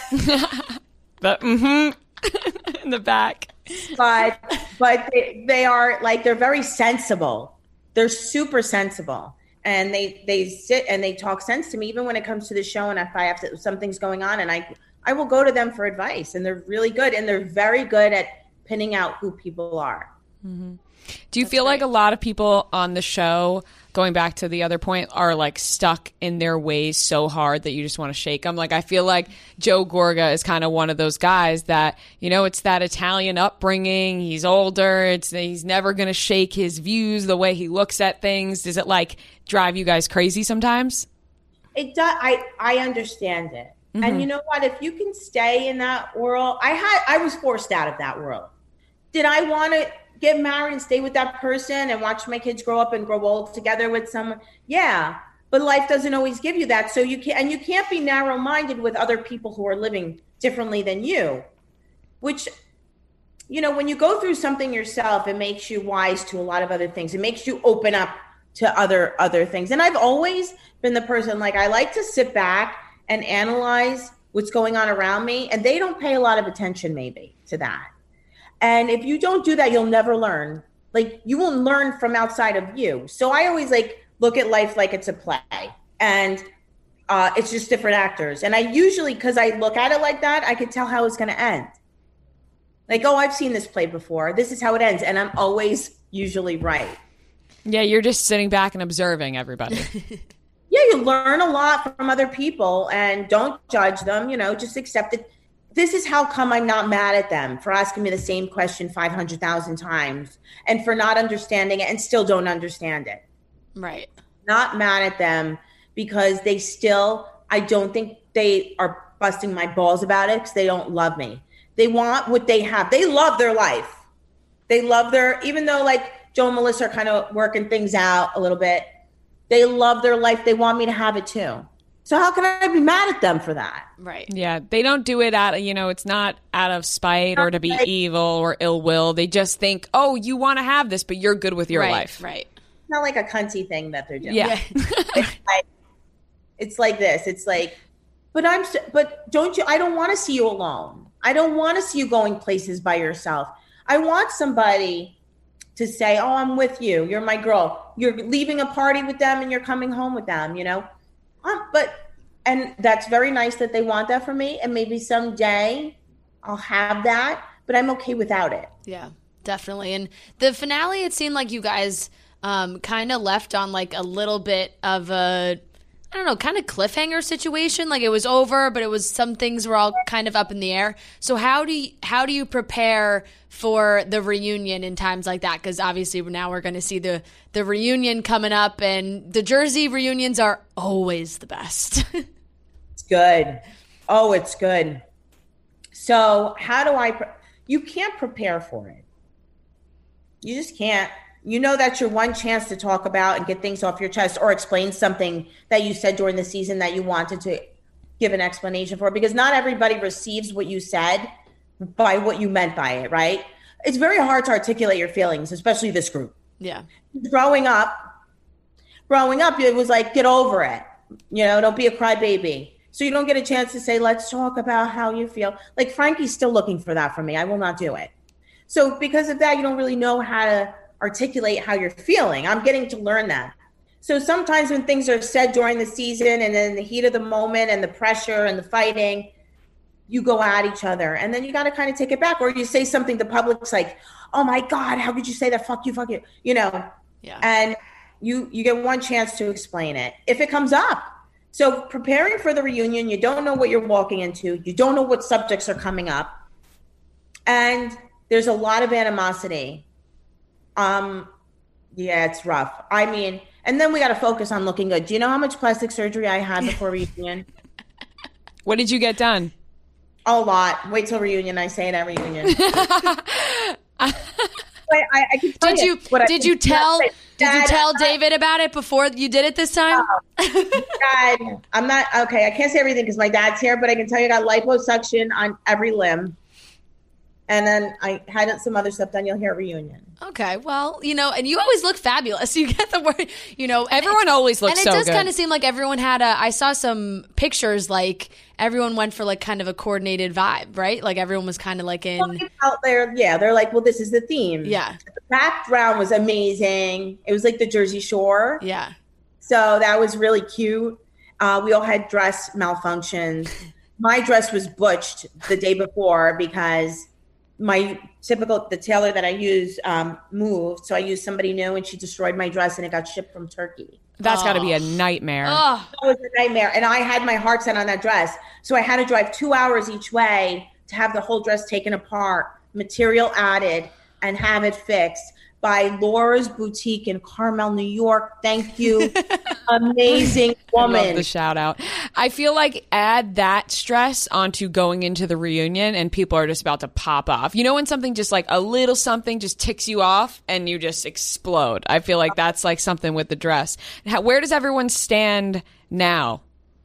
but mm-hmm in the back. But but they, they are, like, they're very sensible. They're super sensible. And they, they sit and they talk sense to me, even when it comes to the show. And if I have to, something's going on, and I, I will go to them for advice. And they're really good. And they're very good at pinning out who people are. Mm-hmm. Do you That's feel great. like a lot of people on the show, going back to the other point, are like stuck in their ways so hard that you just want to shake them? Like, I feel like Joe Gorga is kind of one of those guys that, you know, it's that Italian upbringing. He's older. It's he's never going to shake his views, the way he looks at things. Does it like drive you guys crazy sometimes? It does. I, I understand it. Mm-hmm. And you know what? If you can stay in that world, I had, I was forced out of that world. Did I want to get married and stay with that person and watch my kids grow up and grow old together with someone? Yeah, but life doesn't always give you that. So you can, and you can't be narrow-minded with other people who are living differently than you, which, you know, when you go through something yourself, it makes you wise to a lot of other things. It makes you open up to other, other things. And I've always been the person, like, I like to sit back and analyze what's going on around me. And they don't pay a lot of attention maybe to that. And if you don't do that, you'll never learn. Like, you won't learn from outside of you. So I always, like, look at life like it's a play. And uh, it's just different actors. And I usually, because I look at it like that, I can tell how it's going to end. Like, oh, I've seen this play before. This is how it ends. And I'm always usually right. Yeah, you're just sitting back and observing everybody. Yeah, you learn a lot from other people. And don't judge them. You know, just accept it. This is how come I'm not mad at them for asking me the same question five hundred thousand times and for not understanding it and still don't understand it. Right. Not mad at them because they still, I don't think they are busting my balls about it because they don't love me. They want what they have. They love their life. They love their, even though, like, Joe and Melissa are kind of working things out a little bit, they love their life. They want me to have it too. So how can I be mad at them for that? Right. Yeah. They don't do it out of, you know, it's not out of spite or to be evil or ill will. They just think, oh, you want to have this, but you're good with your right, life. Right. It's not like a cunty thing that they're doing. Yeah. it's, like, it's like this. It's like, but I'm, but don't you, I don't want to see you alone. I don't want to see you going places by yourself. I want somebody to say, oh, I'm with you. You're my girl. You're leaving a party with them and you're coming home with them, you know? Um, but, and that's very nice that they want that for me. And maybe someday I'll have that, but I'm okay without it. Yeah, definitely. And the finale, it seemed like you guys um, kind of left on like a little bit of a, I don't know, kind of cliffhanger situation. Like it was over, but it was, some things were all kind of up in the air. So how do you, how do you prepare for the reunion in times like that? Because obviously now we're going to see the, the reunion coming up, and the Jersey reunions are always the best. It's good. Oh, it's good. So how do I, pre- you can't prepare for it. You just can't. You know that's your one chance to talk about and get things off your chest or explain something that you said during the season that you wanted to give an explanation for, because not everybody receives what you said by what you meant by it, right? It's very hard to articulate your feelings, especially this group. Yeah. Growing up, growing up, it was like, get over it. You know, don't be a crybaby. So you don't get a chance to say, let's talk about how you feel. Like Frankie's still looking for that from me. I will not do it. So because of that, you don't really know how to articulate how you're feeling. I'm getting to learn that. So sometimes when things are said during the season and then the heat of the moment and the pressure and the fighting, you go at each other, and then you got to kind of take it back, or you say something, the public's like, oh my God, how could you say that? Fuck you, fuck you, you know? Yeah. And you, you get one chance to explain it if it comes up. So preparing for the reunion, you don't know what you're walking into. You don't know what subjects are coming up. And there's a lot of animosity. Um, yeah, it's rough. I mean, and then we got to focus on looking good. Do you know how much plastic surgery I had before reunion? What did you get done? A lot. Wait till reunion. I say it at reunion. I, I, I can tell did you, you did you tell did you tell David about it before you did it this time? Oh, Dad, I'm not okay. I can't say everything because my dad's here, but I can tell you I got liposuction on every limb. And then I had some other stuff done. You'll hear at reunion. Okay, well, you know, and you always look fabulous. You get the word, you know. Everyone always looks so good. And it does kind of seem like everyone had a, I saw some pictures, like everyone went for like kind of a coordinated vibe, right? Like everyone was kind of like in. Well, out there, yeah, they're like, well, this is the theme. Yeah. The background was amazing. It was like the Jersey Shore. Yeah. So that was really cute. Uh, we all had dress malfunctions. My dress was butched the day before because my typical, the tailor that I use um, moved. So I used somebody new and she destroyed my dress and it got shipped from Turkey. That's oh. got to be a nightmare. Oh. It was a nightmare. And I had my heart set on that dress. So I had to drive two hours each way to have the whole dress taken apart, material added, and have it fixed by Laura's Boutique in Carmel, New York. Thank you. Amazing woman. I love the shout out. I feel like add that stress onto going into the reunion and people are just about to pop off. You know when something just like a little something just ticks you off and you just explode. I feel like that's like something with the dress. How, where does everyone stand now?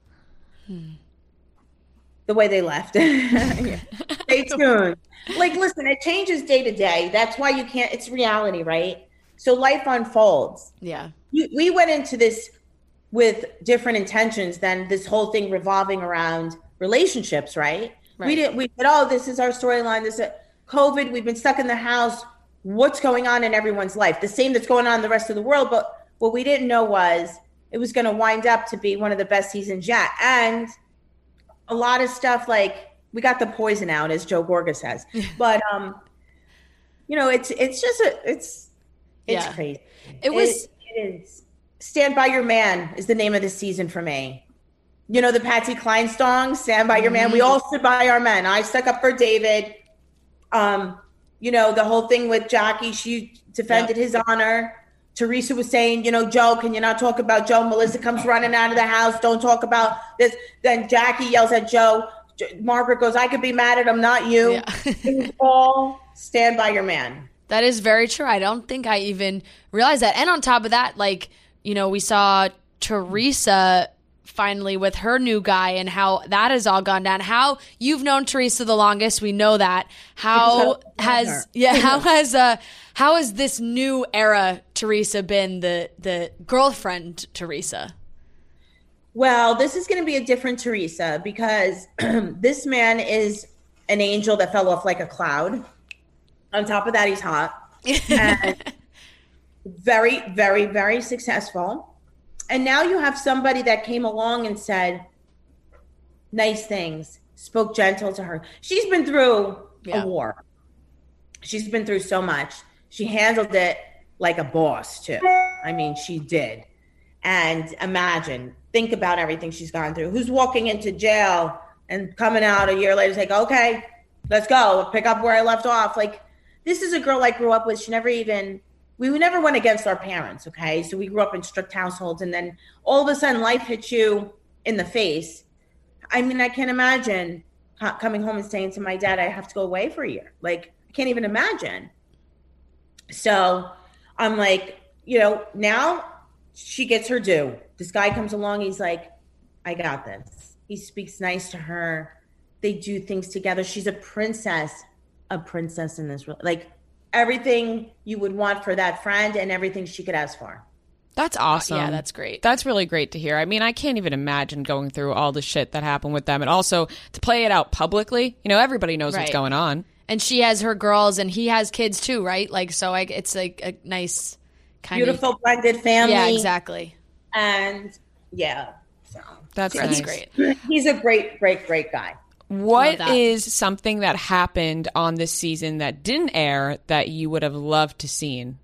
The way they left. Yeah. Stay tuned. Like, listen, it changes day to day. That's why you can't, it's reality, right? So life unfolds. Yeah. We, we went into this with different intentions than this whole thing revolving around relationships, right? Right. We didn't, we said, oh, this is our storyline. This is COVID. We've been stuck in the house. What's going on in everyone's life? The same that's going on in the rest of the world. But what we didn't know was it was going to wind up to be one of the best seasons yet. And a lot of stuff like, we got the poison out, as Joe Gorga says. But, um, you know, it's it's just, a, it's it's yeah. crazy. It was. It, it is. Stand By Your Man is the name of this season for me. You know, the Patsy Cline song, Stand By Your Man. We all stood by our men. I stuck up for David. Um, you know, the whole thing with Jackie, she defended yep. his honor. Teresa was saying, you know, Joe, can you not talk about Joe? Melissa comes running out of the house. Don't talk about this. Then Jackie yells at Joe. Margaret goes, I could be mad at him, not you. Yeah. It was all Stand By Your Man. That is very true. I don't think I even realized that. And on top of that, like, you know, we saw Teresa finally with her new guy and how that has all gone down. How you've known Teresa the longest, we know that. How has yeah, how has uh how has this new era Teresa been the the girlfriend Teresa? Well, this is going to be a different Teresa because this man is an angel that fell off like a cloud. On top of that, he's hot. And very, very, very successful. And now you have somebody that came along and said nice things, spoke gentle to her. She's been through yeah. a war. She's been through so much. She handled it like a boss, too. I mean, she did. And imagine, think about everything she's gone through. Who's walking into jail and coming out a year later, like, okay, let's go, pick up where I left off. Like, this is a girl I grew up with. She never even, we never went against our parents, okay? So we grew up in strict households, and then all of a sudden life hits you in the face. I mean, I can't imagine coming home and saying to my dad, I have to go away for a year. Like, I can't even imagine. So I'm like, you know, now she gets her due. This guy comes along. He's like, I got this. He speaks nice to her. They do things together. She's a princess, a princess in this, like everything you would want for that friend and everything she could ask for. That's awesome. Yeah, that's great. That's really great to hear. I mean, I can't even imagine going through all the shit that happened with them, and also to play it out publicly. You know, everybody knows right. what's going on. And she has her girls, and he has kids too, right? Like, so I, it's like a nice kind Beautiful of blended family. Yeah, exactly. And yeah, so That's That's nice. great. he's a great, great, great guy. What that. is something that happened on this season that didn't air that you would have loved to seen?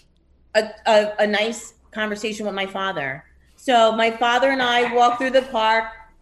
A, a, a nice conversation with my father. So my father and I walked through the park,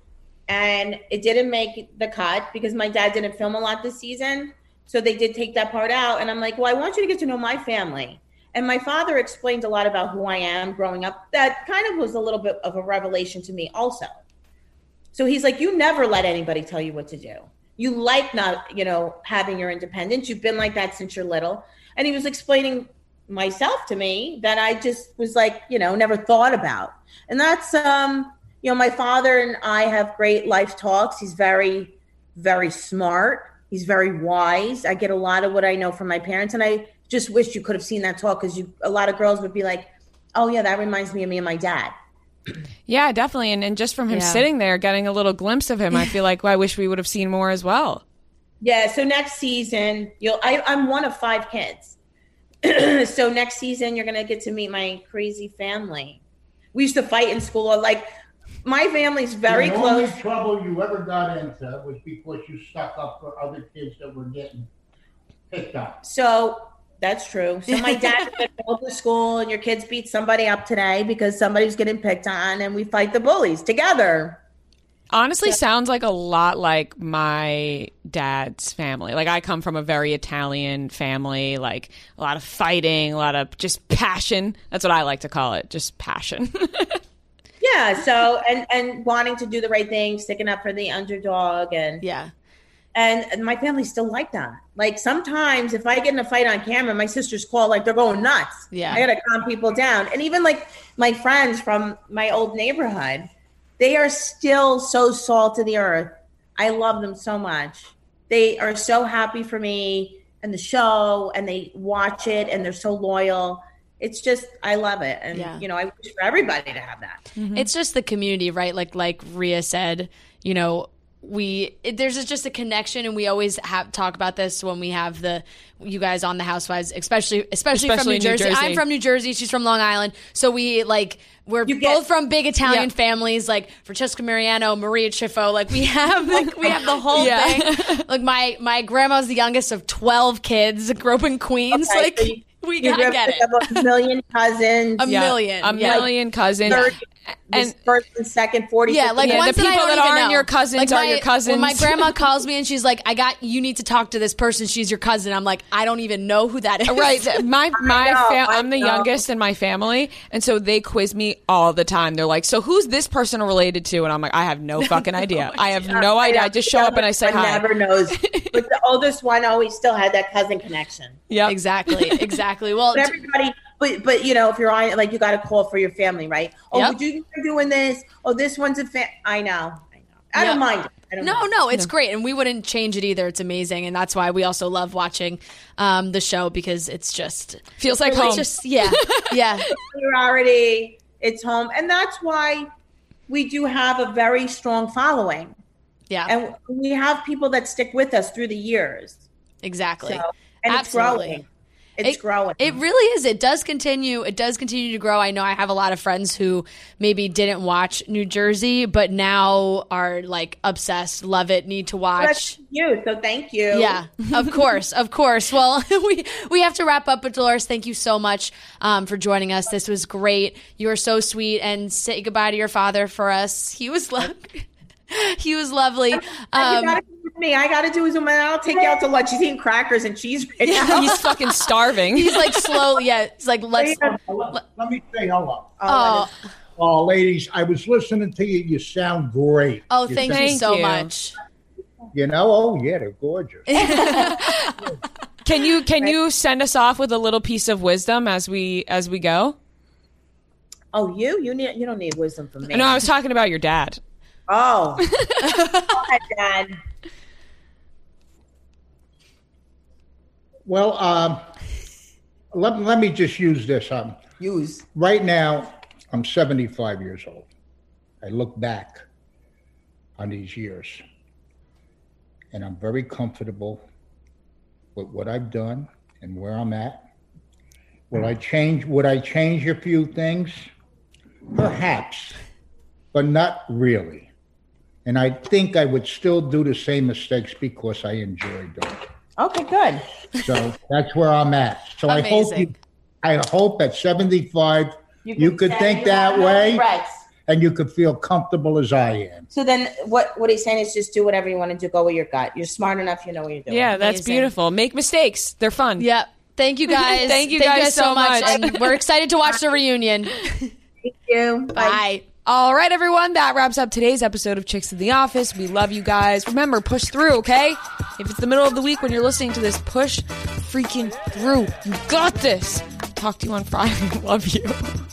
and it didn't make the cut because my dad didn't film a lot this season. So they did take that part out. And I'm like, well, I want you to get to know my family. And my father explained a lot about who I am growing up. That kind of was a little bit of a revelation to me also. So he's like, you never let anybody tell you what to do. You like not, you know, having your independence. You've been like that since you're little. And he was explaining myself to me that I just was like, you know, never thought about. And that's, um, you know, my father and I have great life talks. He's very, very smart. He's very wise. I get a lot of what I know from my parents. And I just wish you could have seen that talk, because you, a lot of girls would be like, oh yeah, that reminds me of me and my dad. Yeah, definitely. And and just from him Yeah. sitting there, getting a little glimpse of him, I feel like well, I wish we would have seen more as well. Yeah. So next season, you'll, I, I'm one of five kids. So next season, you're going to get to meet my crazy family. We used to fight in school. Or like, my family's very the close. only trouble you ever got into was because you stuck up for other kids that were getting picked up. So that's true. So my dad would go to school, and your kids beat somebody up today because somebody's getting picked on, and we fight the bullies together. Honestly, sounds like a lot like my dad's family. Like, I come from a very Italian family, like a lot of fighting, a lot of just passion. That's what I like to call it, just passion. Yeah. So, and, and wanting to do the right thing, sticking up for the underdog. And Yeah. And, and my family's still like that. Like, sometimes if I get in a fight on camera, my sisters call like they're going nuts. Yeah. I gotta calm people down. And even like my friends from my old neighborhood, they are still so salt of the earth. I love them so much. They are so happy for me and the show, and they watch it, and they're so loyal. It's just, I love it. And, Yeah. you know, I wish for everybody to have that. It's just the community, right? Like like Rhea said, you know, we it, there's just a connection, and we always have talk about this when we have the you guys on the Housewives, especially especially, Especially from New New Jersey. Jersey. I'm from New Jersey. She's from Long Island, so we like we're both from big Italian Yeah. families, like Francesca Mariano, Maria Chiffo. Like we have like we have the whole Yeah. thing. Like my my grandma's the youngest of twelve kids, grew up in Queens. Okay, like so you- we You gotta get it. have a million cousins. A Yeah, million, a yeah. million cousins. thirty, And first and second, forty. Yeah, like Yeah, ones the that I people don't that even aren't know. your cousins Like are my- your cousins. When my grandma calls me and she's like, "I got you need to talk to this person. She's your cousin." I'm like, I don't even know who that is. Right. My my know, fam- I I'm the know. youngest in my family, and so they quiz me all the time. They're like, "So who's this person related to?" And I'm like, "I have no fucking idea. I have no idea. I just show up and I say One hi." never knows. But the oldest one always still had that cousin connection. Yeah, Exactly. Exactly. Well, But everybody, but but you know, if you're on, like, you got to call for your family, right? Oh, Yep. would you mind doing this? Oh, this one's a fan. I know, I know. I Yep. don't mind it. I don't No, mind. no, it's great, and we wouldn't change it either. It's amazing, and that's why we also love watching um, the show, because it's just feels like it's home. Just yeah, yeah, Priority, it's home, and that's why we do have a very strong following, yeah, and we have people that stick with us through the years. exactly. So, and it's Absolutely. growing. It's It- growing. It really is. It does continue. It does continue to grow. I know I have a lot of friends who maybe didn't watch New Jersey, but now are like obsessed, love it, need to watch. That's you. So thank you. Yeah, of course, of course. Well, we we have to wrap up, but Dolores, thank you so much um, for joining us. This was great. You were so sweet, and say goodbye to your father for us. He was lo- he was lovely. you Um, gotta come with me. I gotta do Zoom, and I'll take you out to lunch. He's eating crackers and cheese right now. He's fucking starving. he's like slow. Yeah, he's like let's. Let, let me say hello. Oh, Oh, ladies, I was listening to you. You sound great. oh, thank you sound- so you. much. You know, oh yeah, they're gorgeous. Can you can you send us off with a little piece of wisdom as we as we go? Oh, you? You need? You don't need wisdom from me. No, I was talking about your dad. Oh, Go ahead, Dad. Well, um, let, let me just use this. Um, Use. right now, I'm seventy-five years old. I look back on these years, and I'm very comfortable with what I've done and where I'm at. Will I change? Would I change a few things? Perhaps, but not really. And I think I would still do the same mistakes because I enjoyed them. Okay, good. So that's where I'm at. So I hope you, I hope at seventy-five you, you could think that way, and you could feel comfortable as I am. So then, what what he's saying is just do whatever you want to do. Go with your gut. You're smart enough. You know what you're doing. Yeah, that's Amazing. beautiful. Make mistakes. They're fun. Yep. Thank you guys. Thank you Thank guys you guys so so much. much. And we're excited to watch the reunion. Thank you. Bye. Bye. All right, everyone. That wraps up today's episode of Chicks in the Office. We love you guys. Remember, push through, okay? If it's the middle of the week when you're listening to this, push freaking through. You got this. Talk to you on Friday. Love you.